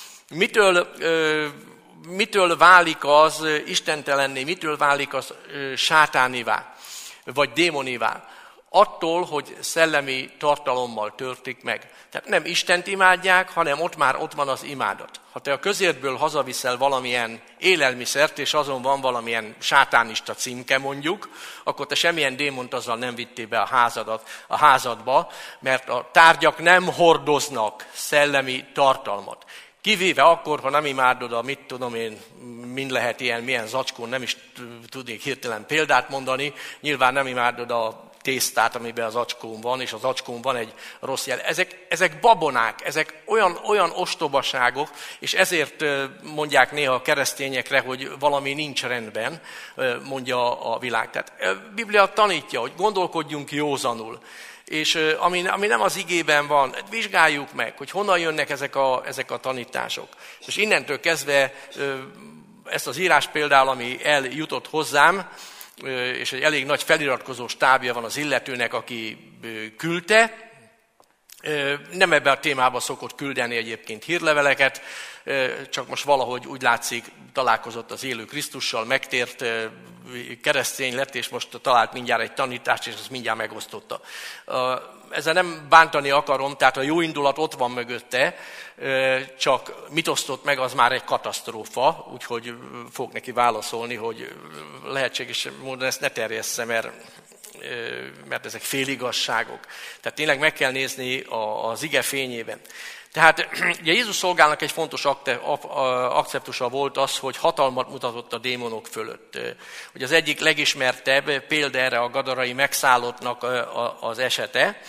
Mitől válik az istentelenné, mitől válik az sátánivá, vagy démonivá? Attól, hogy szellemi tartalommal törtik meg. Tehát nem Istent imádják, hanem ott van az imádat. Ha te a közértből hazaviszel valamilyen élelmiszert, és azon van valamilyen sátánista címke mondjuk, akkor te semmilyen démont azzal nem vittél be a házadba, mert a tárgyak nem hordoznak szellemi tartalmat. Kivéve akkor, ha nem imádod a mit tudom én, mind lehet ilyen, milyen zacskón, nem is tudnék hirtelen példát mondani, nyilván nem imádod a tésztát, amiben az zacskón van, és az zacskón van egy rossz jel. Ezek babonák, ezek olyan ostobaságok, és ezért mondják néha a keresztényekre, hogy valami nincs rendben, mondja a világ. Tehát a Biblia tanítja, hogy gondolkodjunk józanul. És ami nem az igében van, vizsgáljuk meg, hogy honnan jönnek ezek a tanítások. És innentől kezdve ezt az írás például, ami eljutott hozzám, és egy elég nagy feliratkozó stábja van az illetőnek, aki küldte. Nem ebben a témában szokott küldeni egyébként hírleveleket, csak most valahogy úgy látszik, találkozott az élő Krisztussal, megtért, keresztény lett, és most talált mindjárt egy tanítást, és azt mindjárt megosztotta. Ezzel nem bántani akarom, tehát a jó indulat ott van mögötte, csak mit osztott meg, az már egy katasztrófa, úgyhogy fog neki válaszolni, hogy lehetséges módon ezt ne terjessze, mert ezek féligasságok. Tehát tényleg meg kell nézni az ige fényében. Tehát ugye Jézus szolgálnak egy fontos akceptusa volt az, hogy hatalmat mutatott a démonok fölött. Ugye az egyik legismertebb példa erre a gadarai megszállottnak az esete,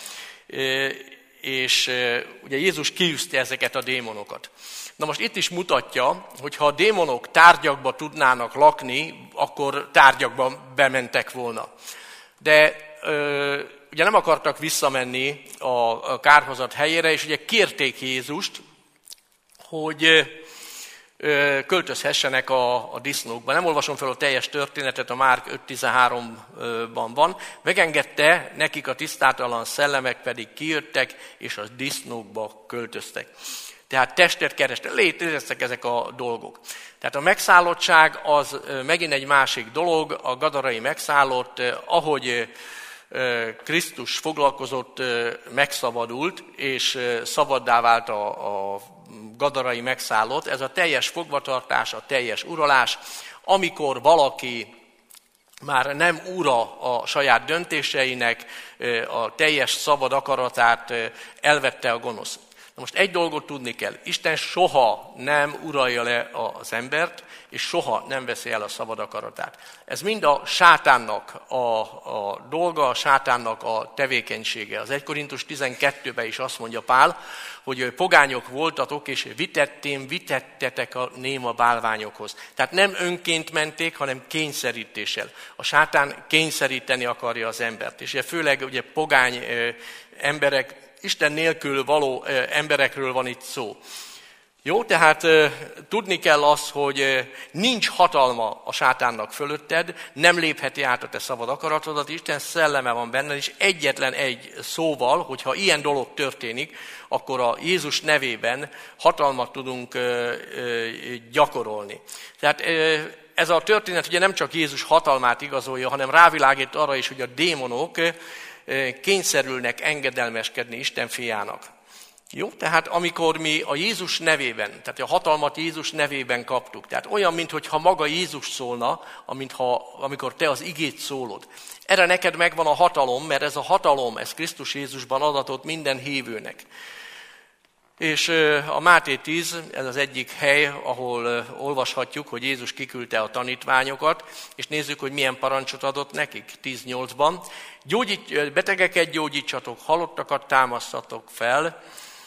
és ugye Jézus kiűzte ezeket a démonokat. Na most itt is mutatja, hogy ha a démonok tárgyakba tudnának lakni, akkor tárgyakba bementek volna. De ugye nem akartak visszamenni a kárhozat helyére, és ugye kérték Jézust, hogy költözhessenek a disznókba. Nem olvasom fel a teljes történetet, a Márk 5.13-ban van. Megengedte, nekik a tisztátalan szellemek pedig kijöttek, és a disznókba költöztek. Tehát testet kerestek, léteztek ezek a dolgok. Tehát a megszállottság az megint egy másik dolog, a gadarai megszállott, ahogy Krisztus foglalkozott, megszabadult, és szabaddá vált a gadarai megszállott. Ez a teljes fogvatartás, a teljes uralás, amikor valaki már nem ura a saját döntéseinek, a teljes szabad akaratát elvette a gonosz. Na most egy dolgot tudni kell, Isten soha nem uralja le az embert, és soha nem veszi el a szabad akaratát. Ez mind a sátánnak a dolga, a sátánnak a tevékenysége. Az 1 Korintus 12-ben is azt mondja Pál, hogy pogányok voltatok, és vitettetek a néma bálványokhoz. Tehát nem önként menték, hanem kényszerítéssel. A sátán kényszeríteni akarja az embert. És főleg ugye pogány emberek, Isten nélkül való emberekről van itt szó. Jó, tehát tudni kell azt, hogy nincs hatalma a sátánnak fölötted, nem lépheti át a te szabad akaratodat, Isten szelleme van benned, és egyetlen egy szóval, hogyha ilyen dolog történik, akkor a Jézus nevében hatalmat tudunk gyakorolni. Tehát ez a történet ugye nem csak Jézus hatalmát igazolja, hanem rávilágít arra is, hogy a démonok kényszerülnek engedelmeskedni Isten fiának. Jó, tehát amikor mi a Jézus nevében, tehát a hatalmat Jézus nevében kaptuk, tehát olyan, mintha maga Jézus szólna, amikor te az igét szólod. Erre neked megvan a hatalom, mert ez a hatalom, ez Krisztus Jézusban adatott minden hívőnek. És a Máté 10, ez az egyik hely, ahol olvashatjuk, hogy Jézus kiküldte a tanítványokat, és nézzük, hogy milyen parancsot adott nekik 10.8-ban. Betegeket gyógyítsatok, halottakat támasztatok fel,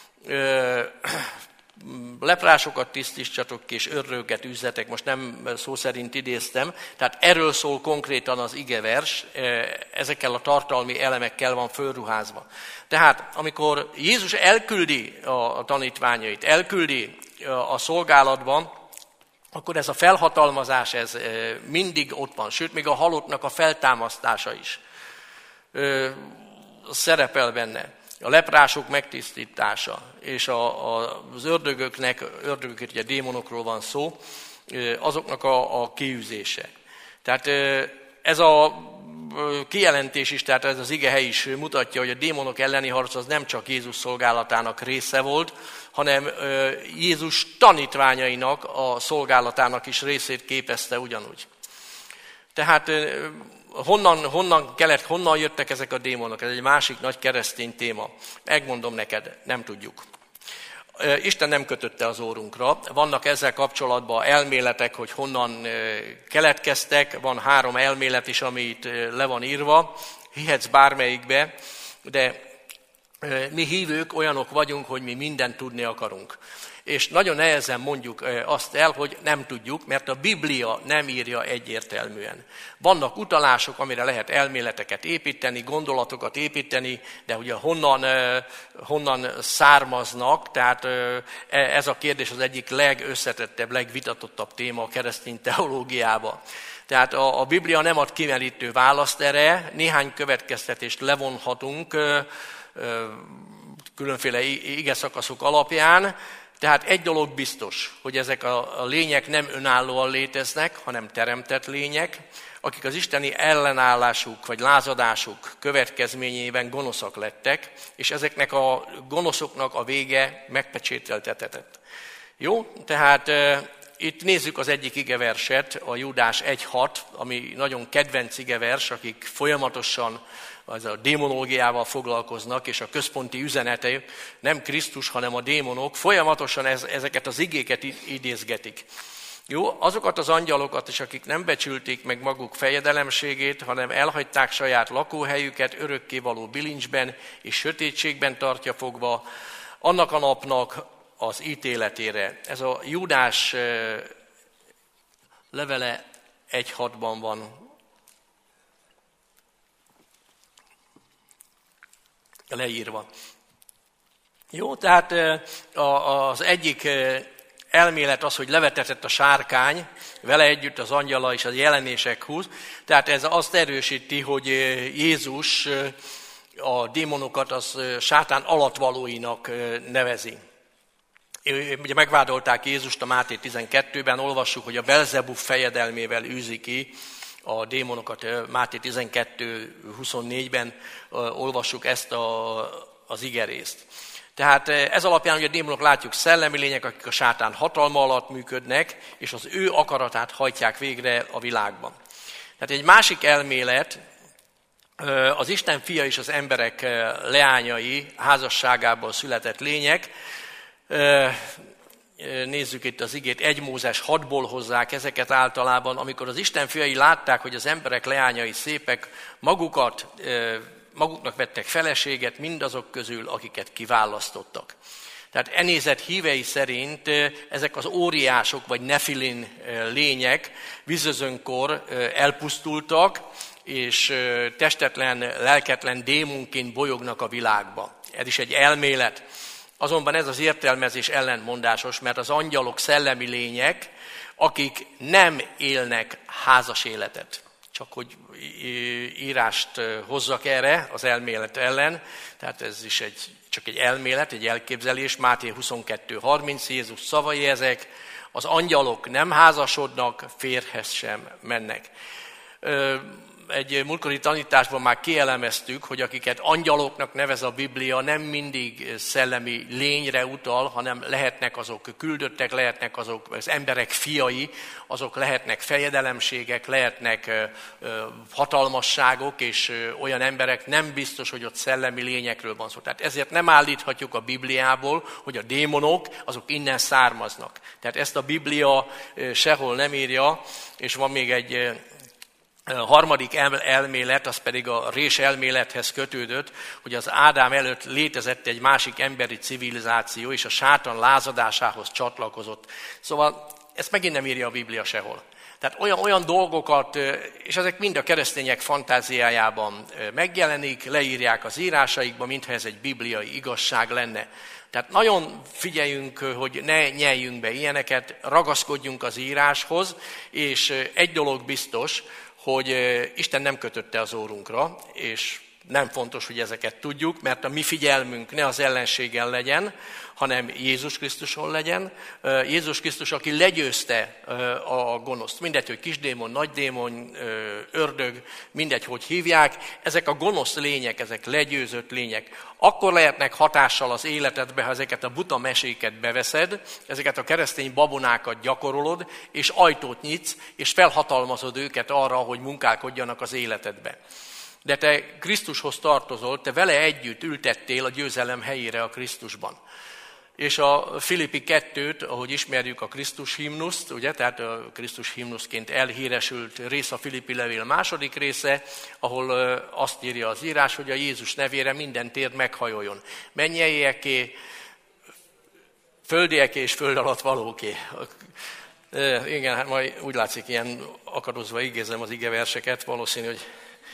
leprásokat tisztítsatok és örröket üzzetek, most nem szó szerint idéztem, tehát erről szól konkrétan az igevers, ezekkel a tartalmi elemekkel van fölruházva. Tehát amikor Jézus elküldi a tanítványait, elküldi a szolgálatban, akkor ez a felhatalmazás, ez mindig ott van. Sőt, még a halottnak a feltámasztása is szerepel benne. A leprások megtisztítása, és az ördögök, ugye démonokról van szó, azoknak a kiűzése. Tehát ez a kijelentés is, tehát ez az igehely is mutatja, hogy a démonok elleni harc az nem csak Jézus szolgálatának része volt, hanem Jézus tanítványainak a szolgálatának is részét képezte ugyanúgy. Tehát honnan jöttek ezek a démonok? Ez egy másik nagy keresztény téma. Megmondom neked, nem tudjuk. Isten nem kötötte az órunkra. Vannak ezzel kapcsolatban elméletek, hogy honnan keletkeztek. Van 3 elmélet is, ami itt le van írva. Hihetsz bármelyikbe, de mi hívők olyanok vagyunk, hogy mi mindent tudni akarunk. És nagyon nehezen mondjuk azt el, hogy nem tudjuk, mert a Biblia nem írja egyértelműen. Vannak utalások, amire lehet elméleteket építeni, gondolatokat építeni, de ugye honnan származnak, tehát ez a kérdés az egyik legösszetettebb, legvitatottabb téma a keresztény teológiában. Tehát a Biblia nem ad kimerítő választ erre, néhány következtetést levonhatunk különféle igeszakaszok alapján. Tehát egy dolog biztos, hogy ezek a lények nem önállóan léteznek, hanem teremtett lények, akik az isteni ellenállásuk vagy lázadásuk következményében gonoszak lettek, és ezeknek a gonoszoknak a vége megpecsételtetett. Jó, tehát itt nézzük az egyik igeverset, a Júdás 1.6, ami nagyon kedvenc igevers, akik folyamatosan az a démonológiával foglalkoznak, és a központi üzenete nem Krisztus, hanem a démonok, folyamatosan ezeket az igéket idézgetik. Jó, azokat az angyalokat is, akik nem becsülték meg maguk fejedelemségét, hanem elhagyták saját lakóhelyüket örökkévaló bilincsben és sötétségben tartja fogva, annak a napnak az ítéletére. Ez a Júdás levele 1.6-ban van leírva. Jó, tehát az egyik elmélet az, hogy levetetett a sárkány, vele együtt az angyala és az jelenések 20. Tehát ez azt erősíti, hogy Jézus a démonokat az sátán alattvalóinak nevezi. Ugye megvádolták Jézust a Máté 12-ben, olvassuk, hogy a Belzebub fejedelmével űzi ki a démonokat. Máté 12.24-ben olvassuk ezt az igerészt. Tehát ez alapján, hogy a démonok látjuk szellemi lények, akik a sátán hatalma alatt működnek, és az ő akaratát hajtják végre a világban. Tehát egy másik elmélet, az Isten fia és az emberek leányai házasságából született lények. Nézzük itt az igét, 1 Mózes 6-ból hozzák ezeket általában, amikor az Isten fiai látták, hogy az emberek leányai szépek, maguknak vettek feleséget mindazok közül, akiket kiválasztottak. Tehát enézet hívei szerint ezek az óriások vagy nefilin lények vízözönkor elpusztultak, és testetlen, lelketlen démonként bolyognak a világba. Ez is egy elmélet. Azonban ez az értelmezés ellentmondásos, mert az angyalok szellemi lények, akik nem élnek házas életet. Csak hogy írást hozzak erre az elmélet ellen, tehát ez is csak egy elmélet, egy elképzelés. Máté 22.30, Jézus szavai ezek, az angyalok nem házasodnak, férjhez sem mennek. Egy múltkori tanításban már kielemeztük, hogy akiket angyaloknak nevez a Biblia, nem mindig szellemi lényre utal, hanem lehetnek azok küldöttek, lehetnek azok az emberek fiai, azok lehetnek fejedelemségek, lehetnek hatalmasságok, és olyan emberek, nem biztos, hogy ott szellemi lényekről van szó. Tehát ezért nem állíthatjuk a Bibliából, hogy a démonok azok innen származnak. Tehát ezt a Biblia sehol nem írja, és van még egy harmadik elmélet, az pedig a rés elmélethez kötődött, hogy az Ádám előtt létezett egy másik emberi civilizáció, és a sátán lázadásához csatlakozott. Szóval ezt megint nem írja a Biblia sehol. Tehát olyan dolgokat, és ezek mind a keresztények fantáziájában megjelenik, leírják az írásaikba, mintha ez egy bibliai igazság lenne. Tehát nagyon figyeljünk, hogy ne nyeljünk be ilyeneket, ragaszkodjunk az íráshoz, és egy dolog biztos, hogy Isten nem kötötte az órunkra, és nem fontos, hogy ezeket tudjuk, mert a mi figyelmünk ne az ellenségen legyen, hanem Jézus Krisztuson legyen. Jézus Krisztus, aki legyőzte a gonoszt. Mindegy, hogy kisdémon, nagydémon, ördög, mindegy, hogy hívják. Ezek a gonosz lények, ezek legyőzött lények. Akkor lehetnek hatással az életedbe, ha ezeket a buta meséket beveszed, ezeket a keresztény babonákat gyakorolod, és ajtót nyitsz, és felhatalmazod őket arra, hogy munkálkodjanak az életedbe. De te Krisztushoz tartozol, te vele együtt ültettél a győzelem helyére a Krisztusban. És a Filippi 2-t, ahogy ismerjük a Krisztus himnuszt, ugye, tehát a Krisztus himnuszként elhíresült rész a Filippi levél második része, ahol azt írja az írás, hogy a Jézus nevére minden tér meghajoljon. Mennyieké, földieké és föld alatt valóké. Igen, hát majd úgy látszik, ilyen akadozva igézem az igeverseket, valószínű, hogy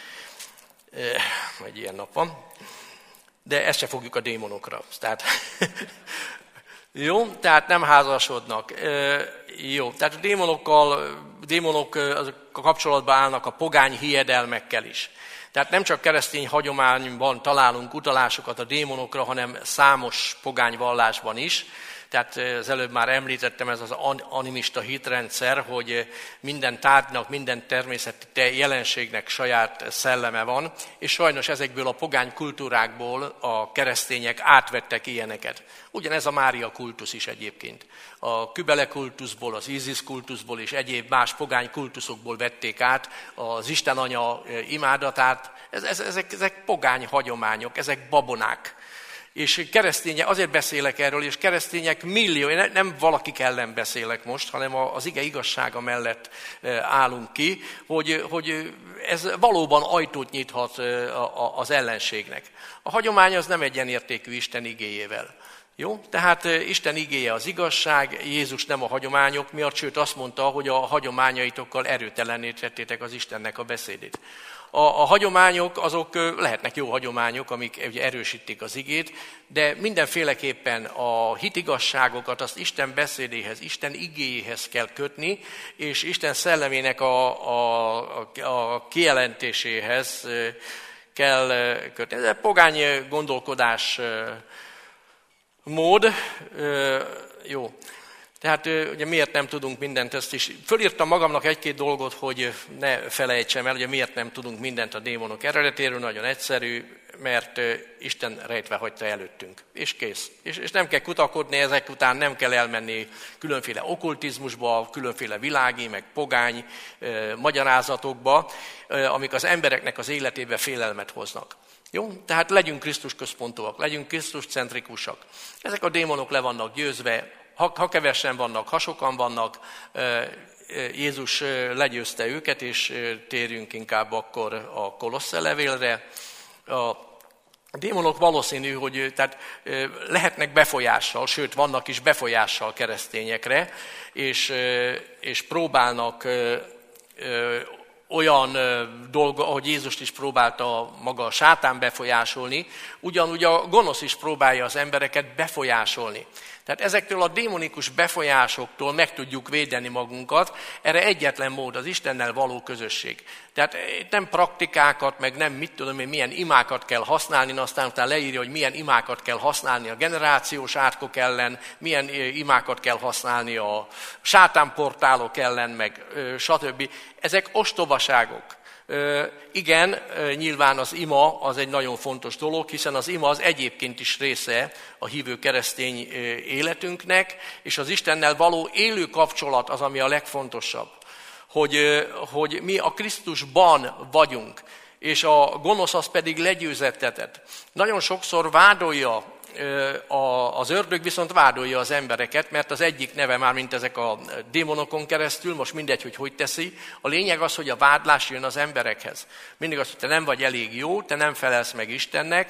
egy ilyen nap van. De ezt se fogjuk a démonokra. Tehát, jó, tehát nem házasodnak. Jó, tehát a démonok a kapcsolatban állnak a pogány hiedelmekkel is. Tehát nem csak keresztény hagyományban találunk utalásokat a démonokra, hanem számos pogány vallásban is. Tehát az előbb már említettem, ez az animista hitrendszer, hogy minden tárgynak, minden természeti jelenségnek saját szelleme van, és sajnos ezekből a pogány kultúrákból a keresztények átvettek ilyeneket. Ugyanez a Mária kultusz is egyébként. A Kybele kultuszból, az Isis kultuszból és egyéb más pogány kultuszokból vették át az Isten Anya imádatát. Ezek pogány hagyományok, ezek babonák. És keresztények, azért beszélek erről, és keresztények millió, nem valakik ellen beszélek most, hanem az ige igazsága mellett állunk ki, hogy ez valóban ajtót nyithat az ellenségnek. A hagyomány az nem egyenértékű Isten igéjével. Jó? Tehát Isten igéje az igazság, Jézus nem a hagyományok miatt, sőt azt mondta, hogy a hagyományaitokkal erőtelenné tettétek az Istennek a beszédét. A hagyományok azok lehetnek jó hagyományok, amik ugye erősítik az igét, de mindenféleképpen a hitigazságokat azt Isten beszédéhez, Isten igéjéhez kell kötni, és Isten szellemének a kijelentéséhez kell kötni. Ez egy pogány gondolkodás mód. Jó. Tehát ugye miért nem tudunk mindent, ezt is fölírtam magamnak egy-két dolgot, hogy ne felejtsem el, ugye miért nem tudunk mindent a démonok eredetéről, nagyon egyszerű, mert Isten rejtve hagyta előttünk, és kész. És nem kell kutakodni, ezek után nem kell elmenni különféle okkultizmusba, különféle világi, meg pogány magyarázatokba, amik az embereknek az életébe félelmet hoznak. Jó? Tehát legyünk Krisztus központúak, legyünk Krisztus centrikusak. Ezek a démonok le vannak győzve, ha kevesen vannak, ha sokan vannak, Jézus legyőzte őket, és térjünk inkább akkor a Kolosse levélre. A démonok valószínű, hogy tehát lehetnek befolyással, sőt vannak is befolyással keresztényekre, és próbálnak olyan dolga, ahogy Jézust is próbálta maga a sátán befolyásolni, ugyanúgy a gonosz is próbálja az embereket befolyásolni. Tehát ezektől a démonikus befolyásoktól meg tudjuk védeni magunkat, erre egyetlen mód az Istennel való közösség. Tehát nem praktikákat, meg nem mit tudom én, milyen imákat kell használni, aztán utána leírja, hogy milyen imákat kell használni a generációs átkok ellen, milyen imákat kell használni a sátánportálok ellen, meg stb. Ezek ostobaságok. Igen, nyilván az ima az egy nagyon fontos dolog, hiszen az ima az egyébként is része a hívő keresztény életünknek, és az Istennel való élő kapcsolat az, ami a legfontosabb, hogy mi a Krisztusban vagyunk, és a gonosz az pedig legyőzettetett. Nagyon sokszor vádolja az ördög, viszont vádolja az embereket, mert az egyik neve már, mint ezek a démonokon keresztül, most mindegy, hogy teszi. A lényeg az, hogy a vádlás jön az emberekhez. Mindig az, hogy te nem vagy elég jó, te nem felelsz meg Istennek,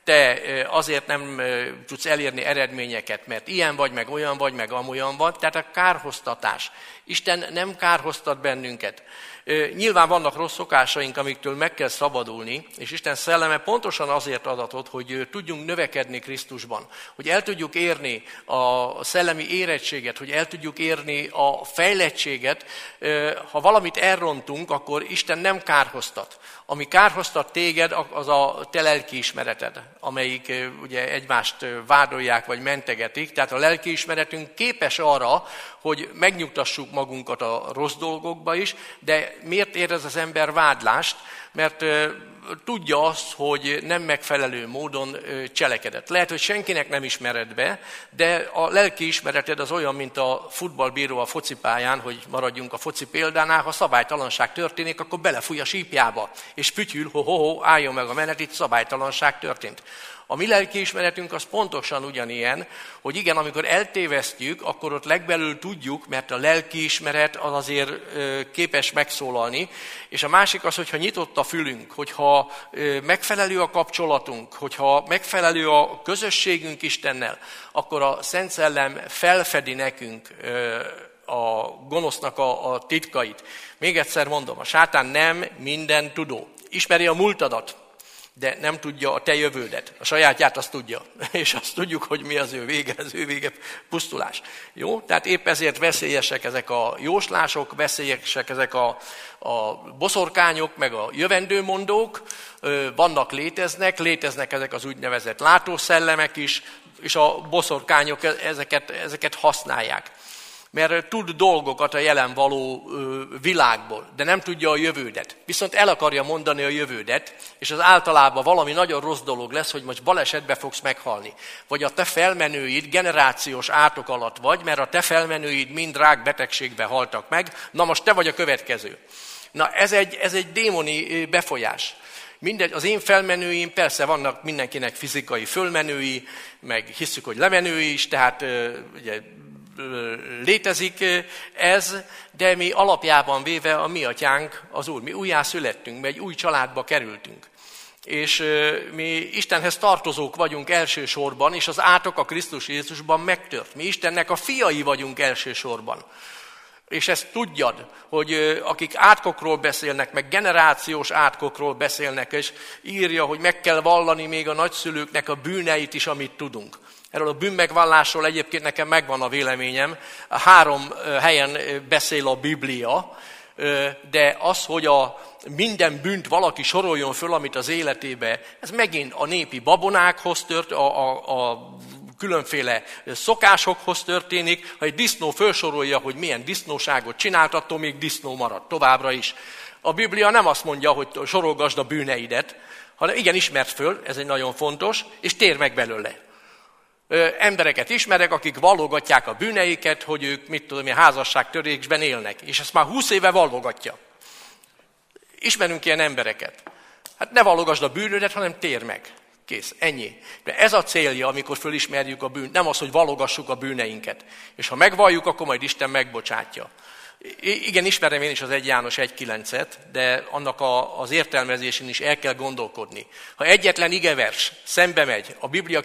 te azért nem tudsz elérni eredményeket, mert ilyen vagy, meg olyan vagy, meg amolyan vagy. Tehát a kárhoztatás. Isten nem kárhoztat bennünket. Nyilván vannak rossz szokásaink, amiktől meg kell szabadulni, és Isten szelleme pontosan azért adatot, hogy tudjunk növekedni Krisztusban, hogy el tudjuk érni a szellemi érettséget, hogy el tudjuk érni a fejlettséget. Ha valamit elrontunk, akkor Isten nem kárhoztat. Ami kárhoztat téged, az a te lelkiismereted, amelyik ugye egymást vádolják vagy mentegetik. Tehát a lelkiismeretünk képes arra, hogy megnyugtassuk magunkat a rossz dolgokba is, de miért érez az ember vádlást? Mert tudja azt, hogy nem megfelelő módon cselekedett. Lehet, hogy senkinek nem ismered be, de a lelki ismereted az olyan, mint a futballbíró a focipályán, hogy maradjunk a foci példánál, ha szabálytalanság történik, akkor belefúj a sípjába, és fütyül, álljon meg a menet, itt szabálytalanság történt. A mi lelkiismeretünk az pontosan ugyanilyen, hogy igen, amikor eltévesztjük, akkor ott legbelül tudjuk, mert a lelkiismeret az azért képes megszólalni, és a másik az, hogyha nyitott a fülünk, hogyha megfelelő a kapcsolatunk, hogyha megfelelő a közösségünk Istennel, akkor a Szent Szellem felfedi nekünk a gonosznak a titkait. Még egyszer mondom, a sátán nem minden tudó. Ismeri a múltadat, de nem tudja a te jövődet. A sajátját azt tudja, és azt tudjuk, hogy mi az ő vége pusztulás. Jó? Tehát épp ezért veszélyesek ezek a jóslások, veszélyesek ezek a boszorkányok, meg a jövendőmondók, léteznek ezek az úgynevezett látószellemek is, és a boszorkányok ezeket használják. Mert tud dolgokat a jelen való világból, de nem tudja a jövődet. Viszont el akarja mondani a jövődet, és az általában valami nagyon rossz dolog lesz, hogy most balesetbe fogsz meghalni. Vagy a te felmenőid generációs átok alatt vagy, mert a te felmenőid mind rákbetegségbe haltak meg, na most te vagy a következő. Na ez egy démoni befolyás. Mindegy, az én felmenőim, persze vannak mindenkinek fizikai fölmenői, meg hiszük, hogy lemenői is, tehát ugye, létezik ez, de mi alapjában véve a mi atyánk az Úr. Mi újjászülettünk, mi egy új családba kerültünk. És mi Istenhez tartozók vagyunk elsősorban, és az átok a Krisztus Jézusban megtört. Mi Istennek a fiai vagyunk elsősorban. És ezt tudjad, hogy akik átkokról beszélnek, meg generációs átkokról beszélnek, és írja, hogy meg kell vallani még a nagyszülőknek a bűneit is, amit tudunk. Erről a bűnmegvallásról egyébként nekem megvan a véleményem. 3 helyen beszél a Biblia, de az, hogy minden bűnt valaki soroljon föl, amit az életébe, ez megint a népi babonákhoz tört, a különféle szokásokhoz történik. Ha egy disznó felsorolja, hogy milyen disznóságot csinált, attól még disznó marad továbbra is. A Biblia nem azt mondja, hogy sorolgasd a bűneidet, hanem igen, ismerd föl, ez egy nagyon fontos, és térj meg belőle. Embereket ismerek, akik vallogatják a bűneiket, hogy ők, házasságtörésben élnek, és ezt már 20 éve vallogatja. Ismerünk ilyen embereket. Hát ne vallogasd a bűnödet, hanem térj meg. Kész, ennyi. De ez a célja, amikor fölismerjük a bűnt, nem az, hogy vallogassuk a bűneinket. És ha megvalljuk, akkor majd Isten megbocsátja. Igen, ismerem én is az 1 János 1.9-et, de annak az értelmezésén is el kell gondolkodni. Ha egyetlen igevers szembe megy a Biblia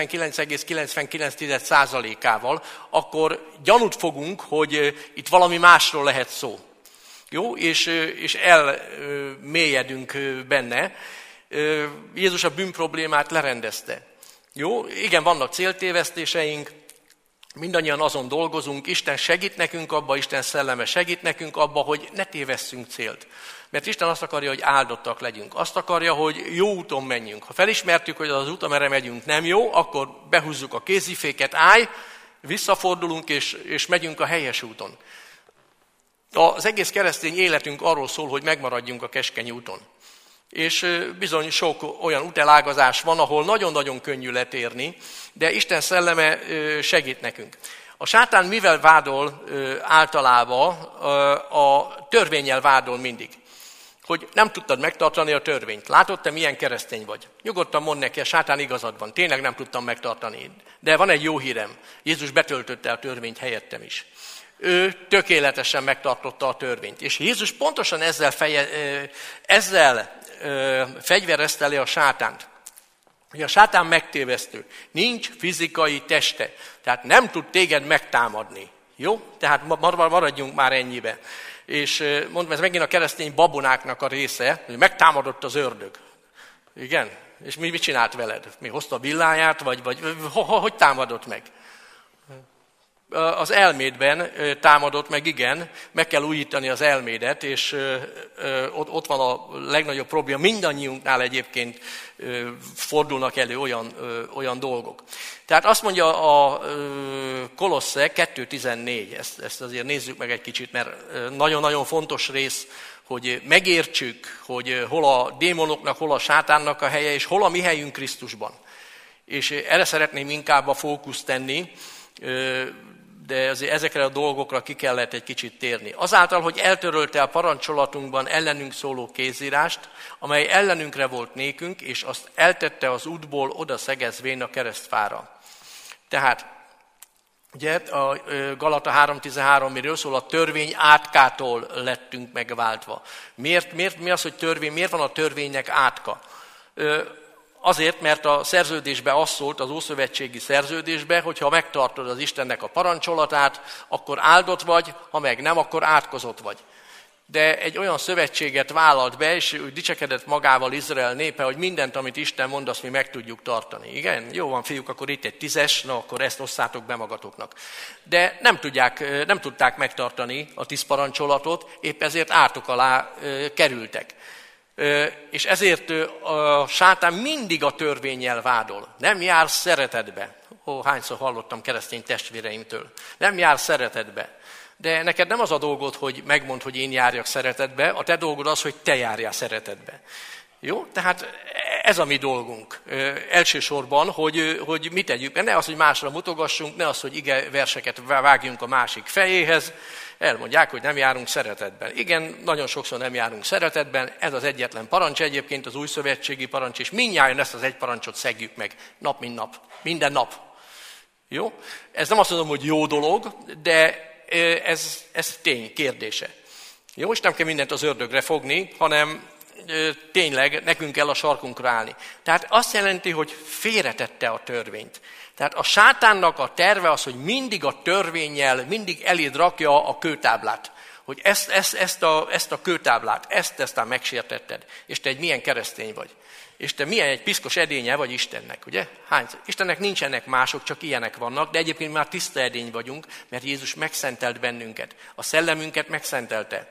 99,99%-ával, akkor gyanút fogunk, hogy itt valami másról lehet szó. Jó? És elmélyedünk benne. Jézus a bűnproblémát lerendezte. Jó? Igen, vannak céltévesztéseink, mindannyian azon dolgozunk, Isten segít nekünk abba, Isten szelleme segít nekünk abba, hogy ne tévesszünk célt. Mert Isten azt akarja, hogy áldottak legyünk. Azt akarja, hogy jó úton menjünk. Ha felismertük, hogy az út, amerre megyünk nem jó, akkor behúzzuk a kéziféket, állj, visszafordulunk és megyünk a helyes úton. Az egész keresztény életünk arról szól, hogy megmaradjunk a keskeny úton. És bizony sok olyan útelágazás van, ahol nagyon-nagyon könnyű letérni, de Isten szelleme segít nekünk. A sátán mivel vádol általában? A törvénnyel vádol mindig. Hogy nem tudtad megtartani a törvényt. Látod, te milyen keresztény vagy? Nyugodtan mondd neki, a sátán igazad van. Tényleg nem tudtam megtartani. De van egy jó hírem. Jézus betöltötte a törvényt helyettem is. Ő tökéletesen megtartotta a törvényt. És Jézus pontosan ezzel fegyverezte le a sátánt. hogy a sátán megtévesztő, nincs fizikai teste, tehát nem tud téged megtámadni. Jó? Tehát maradjunk már ennyibe. És mondom, ez megint a keresztény babonáknak a része, hogy megtámadott az ördög. Igen? És mit csinált veled? Mi hozta a villáját, vagy hogy támadott meg? Az elmédben támadott meg, igen, meg kell újítani az elmédet, és ott van a legnagyobb probléma. Mindannyiunknál egyébként fordulnak elő olyan dolgok. Tehát azt mondja a Kolosse 2.14, ezt azért nézzük meg egy kicsit, mert nagyon-nagyon fontos rész, hogy megértsük, hogy hol a démonoknak, hol a sátánnak a helye, és hol a mi helyünk Krisztusban. És erre szeretném inkább a fókuszt tenni, de azért ezekre a dolgokra ki kellett egy kicsit térni. Azáltal, hogy eltörölte a parancsolatunkban ellenünk szóló kézírást, amely ellenünkre volt nékünk, és azt eltette az útból oda szegezvén a keresztfára. Tehát, ugye a Galata 3.13, miről szól, a törvény átkától lettünk megváltva. Mi az, hogy törvény? Miért van a törvénynek átka? Azért, mert a szerződésbe az szólt, az ószövetségi szerződésbe, hogyha megtartod az Istennek a parancsolatát, akkor áldott vagy, ha meg nem, akkor átkozott vagy. De egy olyan szövetséget vállalt be, és úgy dicsekedett magával Izrael népe, hogy mindent, amit Isten mond, azt mi meg tudjuk tartani. Igen? Jó van, fiúk, akkor itt egy 10-es, na akkor ezt osszátok be magatoknak. De nem tudták megtartani a 10 parancsolatot, épp ezért ártok alá kerültek. És ezért a sátán mindig a törvénnyel vádol. Nem jár szeretetbe. Hányszor hallottam keresztény testvéreimtől. Nem jár szeretetbe. De neked nem az a dolgod, hogy megmondd, hogy én járjak szeretetbe, a te dolgod az, hogy te járjál szeretetbe. Jó? Tehát ez a mi dolgunk. Elsősorban, hogy mit tegyük. Ne az, hogy másra mutogassunk, ne az, hogy ige verseket vágjunk a másik fejéhez. Elmondják, hogy nem járunk szeretetben. Igen, nagyon sokszor nem járunk szeretetben, ez az egyetlen parancs egyébként, az új szövetségi parancs, és mindnyájan ezt az egy parancsot szegjük meg, nap mint nap, minden nap. Jó? Ez nem azt mondom, hogy jó dolog, de ez tény, kérdése. Jó, és nem kell mindent az ördögre fogni, hanem tényleg nekünk kell a sarkunkra állni. Tehát azt jelenti, hogy félretette a törvényt. Tehát a sátánnak a terve az, hogy mindig a törvénnyel, mindig eléd rakja a kőtáblát. Hogy ezt a kőtáblát, ezt aztán megsértetted. És te egy milyen keresztény vagy. És te milyen egy piszkos edénye vagy Istennek, ugye? Istennek nincsenek mások, csak ilyenek vannak, de egyébként már tiszta edény vagyunk, mert Jézus megszentelt bennünket. A szellemünket megszentelte.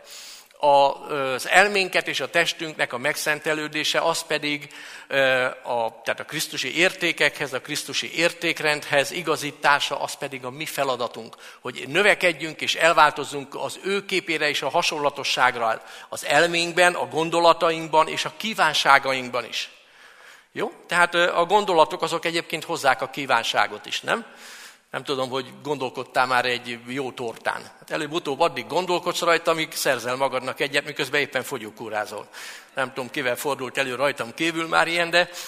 Az elménket és a testünknek a megszentelődése, az pedig tehát a krisztusi értékekhez, a krisztusi értékrendhez igazítása, az pedig a mi feladatunk, hogy növekedjünk és elváltozzunk az ő képére és a hasonlatosságra az elménkben, a gondolatainkban és a kívánságainkban is. Jó? Tehát a gondolatok azok egyébként hozzák a kívánságot is, nem? Nem tudom, hogy gondolkodtál már egy jó tortán. Hát előbb-utóbb addig gondolkodsz rajta, amíg szerzel magadnak egyet, miközben éppen fogyókúrázol. Nem tudom, kivel fordult elő rajtam kívül már ilyen,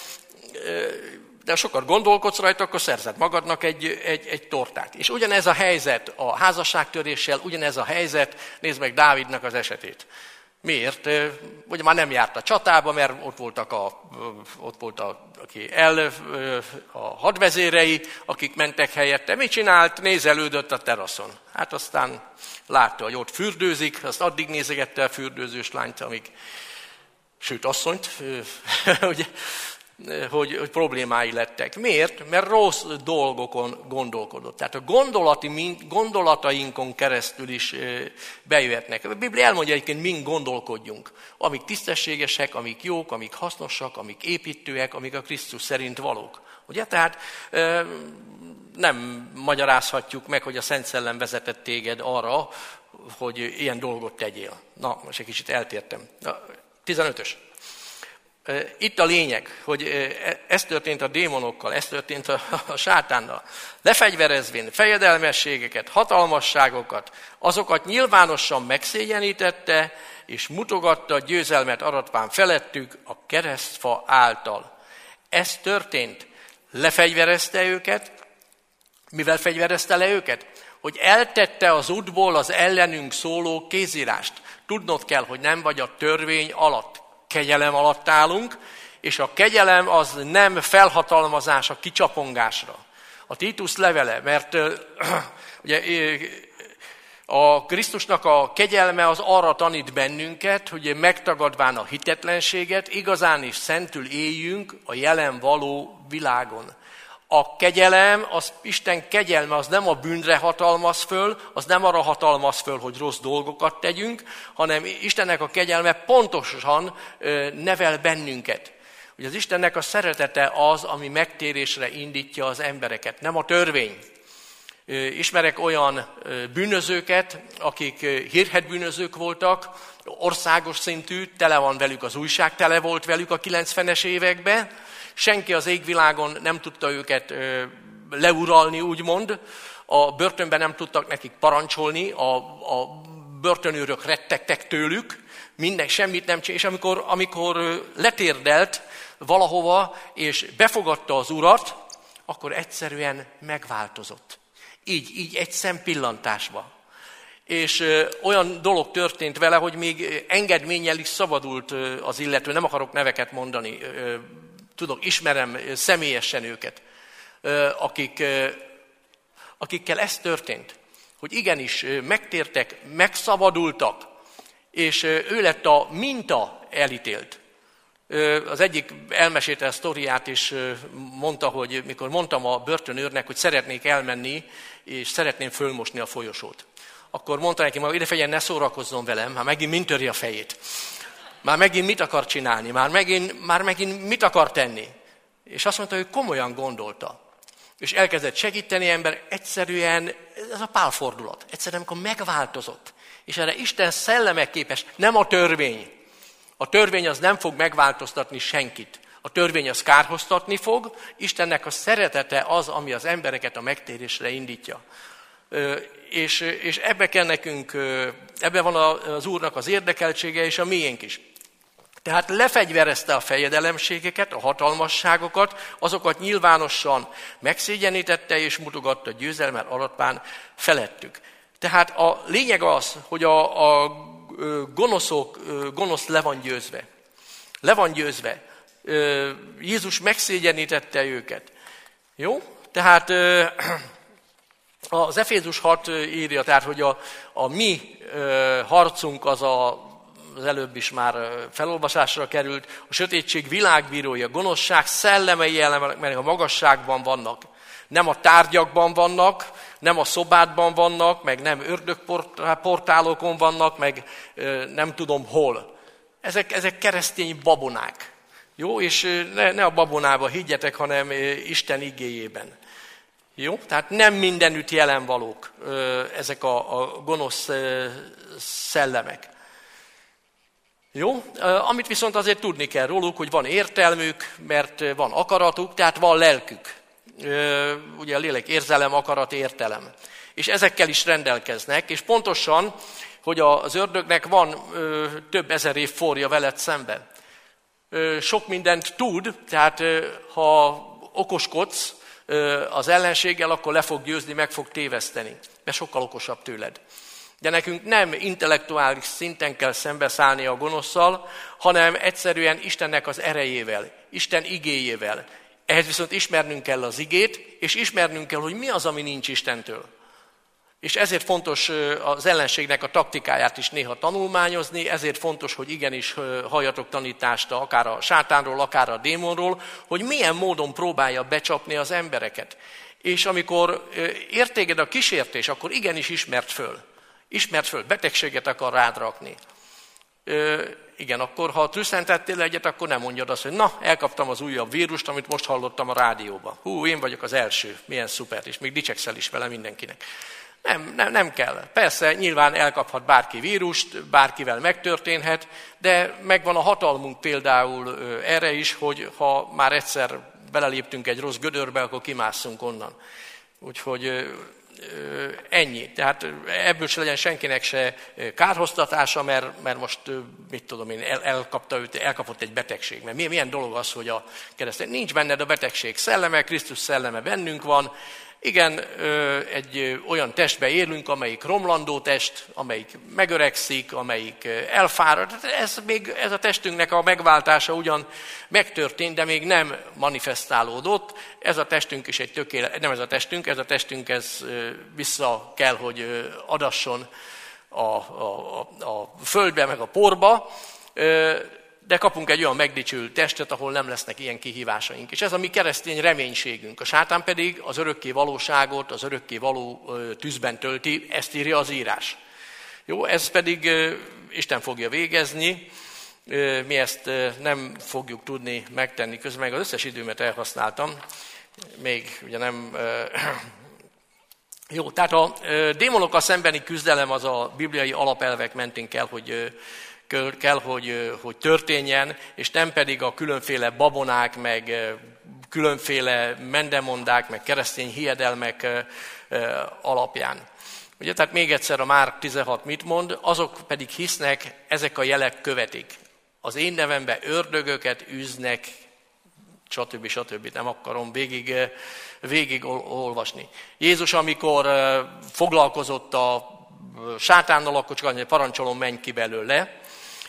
de sokat gondolkodsz rajta, akkor szerzed magadnak egy tortát. És ugyanez a helyzet a házasságtöréssel, ugyanez a helyzet, nézd meg Dávidnak az esetét. Miért? Ugye már nem járt a csatába, mert ott volt a hadvezérei, akik mentek helyette. Mit csinált? Nézelődött a teraszon. Hát aztán látta, hogy ott fürdőzik, azt addig nézegette a fürdőzős lányt, sőt asszonyt, hogy problémái lettek. Miért? Mert rossz dolgokon gondolkodott. Tehát a gondolatainkon keresztül is bejöhetnek. A Biblia elmondja egyébként, mind gondolkodjunk. Amik tisztességesek, amik jók, amik hasznosak, amik építőek, amik a Krisztus szerint valók. Ugye? Tehát nem magyarázhatjuk meg, hogy a Szent Szellem vezetett téged arra, hogy ilyen dolgot tegyél. Na, most egy kicsit eltértem. 15-ös. Itt a lényeg, hogy ez történt a démonokkal, ez történt a sátánnal. Lefegyverezvén fejedelmességeket, hatalmasságokat, azokat nyilvánosan megszégyenítette, és mutogatta győzelmet aratván felettük a keresztfa által. Ez történt. Lefegyverezte őket. Mivel fegyverezte le őket? Hogy eltette az útból az ellenünk szóló kézírást. Tudnod kell, hogy nem vagy a törvény alatt. Kegyelem alatt állunk, és a kegyelem az nem felhatalmazás a kicsapongásra. A Títusz levele, mert ugye a Krisztusnak a kegyelme az arra tanít bennünket, hogy megtagadván a hitetlenséget, igazán is szentül éljünk a jelen való világon. A kegyelem, az Isten kegyelme, az nem a bűnre hatalmaz föl, az nem arra hatalmaz föl, hogy rossz dolgokat tegyünk, hanem Istennek a kegyelme pontosan nevel bennünket. Ugye az Istennek a szeretete az, ami megtérésre indítja az embereket, nem a törvény. Ismerek olyan bűnözőket, akik hírhedbűnözők voltak, országos szintű, tele van velük az újság, tele volt velük a 90-es években. Senki az égvilágon nem tudta őket leuralni, úgymond. A börtönben nem tudtak nekik parancsolni, a börtönőrök rettegtek tőlük, minden semmit nem csinált. És amikor letérdelt valahova, és befogadta az Urat, akkor egyszerűen megváltozott. Így egy szempillantásba. És olyan dolog történt vele, hogy még engedménnyel is szabadult az illető. Nem akarok neveket mondani, ismerem személyesen őket, akikkel ez történt. Hogy igenis megtértek, megszabadultak, és ő lett a minta elítélt. Az egyik elmesélte a sztoriát, és mondta, hogy mikor mondtam a börtönőrnek, hogy szeretnék elmenni, és szeretném fölmosni a folyosót. Akkor mondta neki, hogy idefigyelj, ne szórakozzon velem, már megint mind töri a fejét. Már megint mit akar csinálni, már megint mit akar tenni. És azt mondta, hogy komolyan gondolta. És elkezdett segíteni ember, egyszerűen, ez a pálfordulat, egyszerűen amikor megváltozott. És erre Isten szelleme képes, nem a törvény. A törvény az nem fog megváltoztatni senkit. A törvény az kárhoztatni fog, Istennek a szeretete az, ami az embereket a megtérésre indítja. És ebbe kell nekünk, ebben van az Úrnak az érdekeltsége, és a miénk is. Tehát lefegyverezte a fejedelemségeket, a hatalmasságokat, azokat nyilvánosan megszégyenítette, és mutogatta győzelmet aratván felettük. Tehát a lényeg az, hogy a gonosz le van győzve. Le van győzve. Jézus megszégyenítette őket. Jó? Tehát az Efézus 6 írja, tehát, hogy a mi harcunk az előbb is már felolvasásra került, a sötétség világbírója, gonoszság szellemei jelenek, mert a magasságban vannak. Nem a tárgyakban vannak, nem a szobádban vannak, meg nem ördögportálokon vannak, meg nem tudom hol. Ezek keresztény babonák. Jó? És ne a babonába higgyetek, hanem Isten igéjében. Jó? Tehát nem mindenütt jelen valók ezek a gonosz szellemek. Jó? Amit viszont azért tudni kell róluk, hogy van értelmük, mert van akaratuk, tehát van lelkük. Ugye a lélek érzelem, akarat, értelem. És ezekkel is rendelkeznek, és pontosan, hogy az ördögnek van több ezer év forja veled szemben. Sok mindent tud, tehát ha okoskodsz az ellenséggel, akkor le fog győzni, meg fog téveszteni, mert sokkal okosabb tőled. De nekünk nem intellektuális szinten kell szembeszállni a gonoszszal, hanem egyszerűen Istennek az erejével, Isten igéjével. Ehhez viszont ismernünk kell az igét, és ismernünk kell, hogy mi az, ami nincs Istentől. És ezért fontos az ellenségnek a taktikáját is néha tanulmányozni, ezért fontos, hogy igenis halljatok tanítást akár a sátánról, akár a démonról, hogy milyen módon próbálja becsapni az embereket. És amikor ér téged a kísértés, akkor igenis ismerd föl. Ismerd föl, betegséget akar rád rakni. Igen, akkor ha trüsszentettél egyet, akkor nem mondjad azt, hogy na, elkaptam az újabb vírust, amit most hallottam a rádióban. Én vagyok az első, milyen szuper, és még dicsekszel is vele mindenkinek. Nem kell. Persze, nyilván elkaphat bárki vírust, bárkivel megtörténhet, de megvan a hatalmunk például erre is, hogy ha már egyszer beleléptünk egy rossz gödörbe, akkor kimásszunk onnan. Úgyhogy ennyi. Tehát ebből se legyen senkinek se kárhoztatása, mert most, mit tudom én, elkapott egy betegség. Mert milyen dolog az, hogy a keresztény nincs benned a betegség szelleme, Krisztus szelleme bennünk van, Igen, egy olyan testbe élünk, amelyik romlandó test, amelyik megöregszik, amelyik elfárad. Ez a testünknek a megváltása ugyan megtörtént, de még nem manifestálódott. Ez a testünk is nem ez a testünk vissza kell, hogy adasson a földbe, meg a porba, de kapunk egy olyan megdicsült testet, ahol nem lesznek ilyen kihívásaink. És ez a mi keresztény reménységünk. A sátán pedig az örökké valóságot, az örökké való tűzben tölti, ezt írja az írás. Jó, ez pedig Isten fogja végezni, mi ezt nem fogjuk tudni megtenni. Közben meg az összes időmet elhasználtam, még ugye nem... Jó, tehát a démonokkal szembeni küzdelem az a bibliai alapelvek mentén kell, hogy történjen, és nem pedig a különféle babonák, meg különféle mendemondák, meg keresztény hiedelmek alapján. Ugye, tehát még egyszer a Márk 16 mit mond? Azok pedig hisznek, ezek a jelek követik. Az én nevembe ördögöket űznek, stb. Nem akarom végig olvasni. Jézus, amikor foglalkozott a sátánnal, akkor csak annyi, parancsolom, menj ki belőle,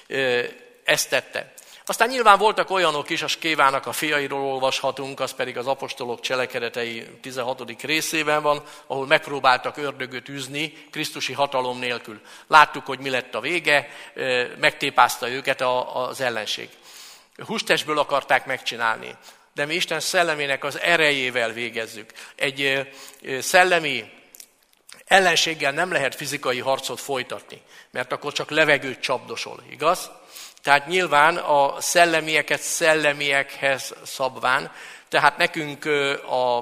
ezt tette. Aztán nyilván voltak olyanok is, a Skévának a fiairól olvashatunk, az pedig az apostolok cselekedetei 16. részében van, ahol megpróbáltak ördögöt űzni Krisztusi hatalom nélkül. Láttuk, hogy mi lett a vége, megtépázta őket az ellenség. Hústestből akarták megcsinálni, de mi Isten szellemének az erejével végezzük. Egy szellemi ellenséggel nem lehet fizikai harcot folytatni, mert akkor csak levegőt csapdosol, igaz? Tehát nyilván a szellemieket szellemiekhez szabván, tehát nekünk a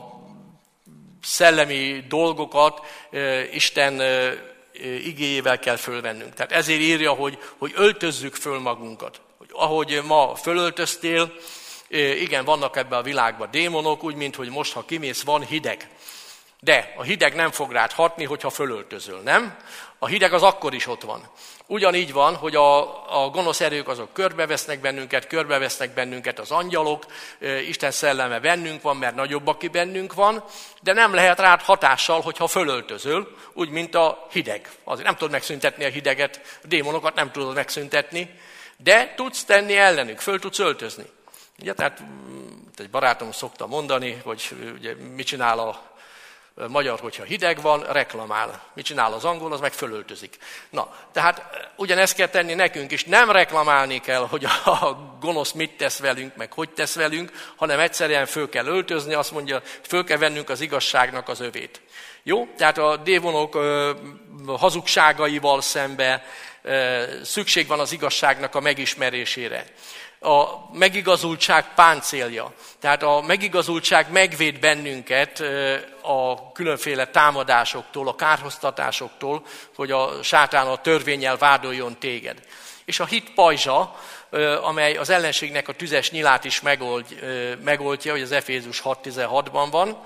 szellemi dolgokat Isten igéjével kell fölvennünk. Tehát ezért írja, hogy öltözzük föl magunkat. Hogy ahogy ma fölöltöztél, igen, vannak ebben a világban démonok, úgy, mint hogy most, ha kimész, van hideg. De a hideg nem fog rád hatni, hogyha fölöltözöl, nem? A hideg az akkor is ott van. Ugyanígy van, hogy a gonosz erők azok körbevesznek bennünket az angyalok, Isten szelleme bennünk van, mert nagyobb, aki bennünk van, de nem lehet rád hatással, hogyha fölöltözöl, úgy, mint a hideg. Azért nem tudod megszüntetni a hideget, a démonokat nem tudod megszüntetni, de tudsz tenni ellenük, föl tudsz öltözni. Ugye, tehát egy barátom szokta mondani, hogy ugye, mit csinál a magyar, hogyha hideg van, reklamál. Mit csinál az angol, az meg fölöltözik. Na, tehát ugyanezt kell tenni nekünk is. Nem reklamálni kell, hogy a gonosz mit tesz velünk, meg hogy tesz velünk, hanem egyszerűen föl kell öltözni, azt mondja, föl kell vennünk az igazságnak az övét. Jó? Tehát a démonok hazugságaival szembe szükség van az igazságnak a megismerésére. A megigazultság páncélja. Tehát a megigazultság megvéd bennünket a különféle támadásoktól, a kárhoztatásoktól, hogy a sátán a törvénnyel vádoljon téged. És a hit pajzsa, amely az ellenségnek a tüzes nyilát is megoldja, hogy az Efézus 6.16-ban van.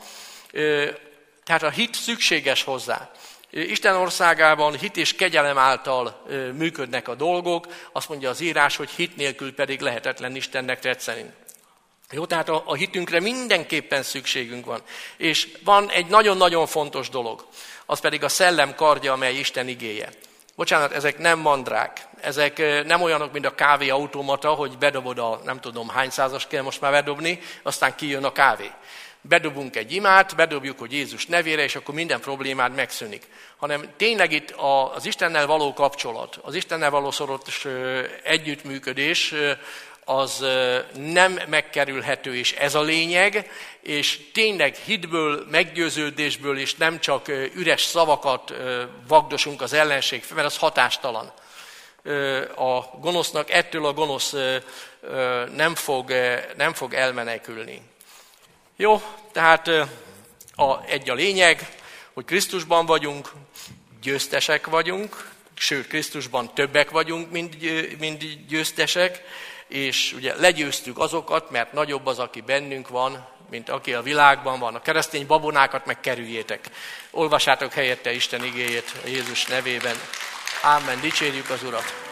Tehát a hit szükséges hozzá. Isten országában hit és kegyelem által működnek a dolgok, azt mondja az írás, hogy hit nélkül pedig lehetetlen Istennek tetszeni. Jó, tehát a hitünkre mindenképpen szükségünk van. És van egy nagyon-nagyon fontos dolog, az pedig a szellem kardja, amely Isten igéje. Bocsánat, ezek nem mandrák, ezek nem olyanok, mint a kávéautomata, hogy bedobod a nem tudom hány százas kell most már bedobni, aztán kijön a kávé. Bedobunk egy imát, bedobjuk, hogy Jézus nevére, és akkor minden problémád megszűnik. Hanem tényleg itt az Istennel való kapcsolat, az Istennel való szoros együttműködés, az nem megkerülhető, és ez a lényeg, és tényleg hitből, meggyőződésből, és nem csak üres szavakat vagdosunk az ellenség, mert az hatástalan. A gonosznak ettől a gonosz nem fog elmenekülni. Jó, tehát egy a lényeg, hogy Krisztusban vagyunk, győztesek vagyunk, sőt, Krisztusban többek vagyunk, mint győztesek, és ugye legyőztük azokat, mert nagyobb az, aki bennünk van, mint aki a világban van. A keresztény babonákat megkerüljétek. Olvassátok helyette Isten igéjét a Jézus nevében. Ámen, dicsérjük az Urat!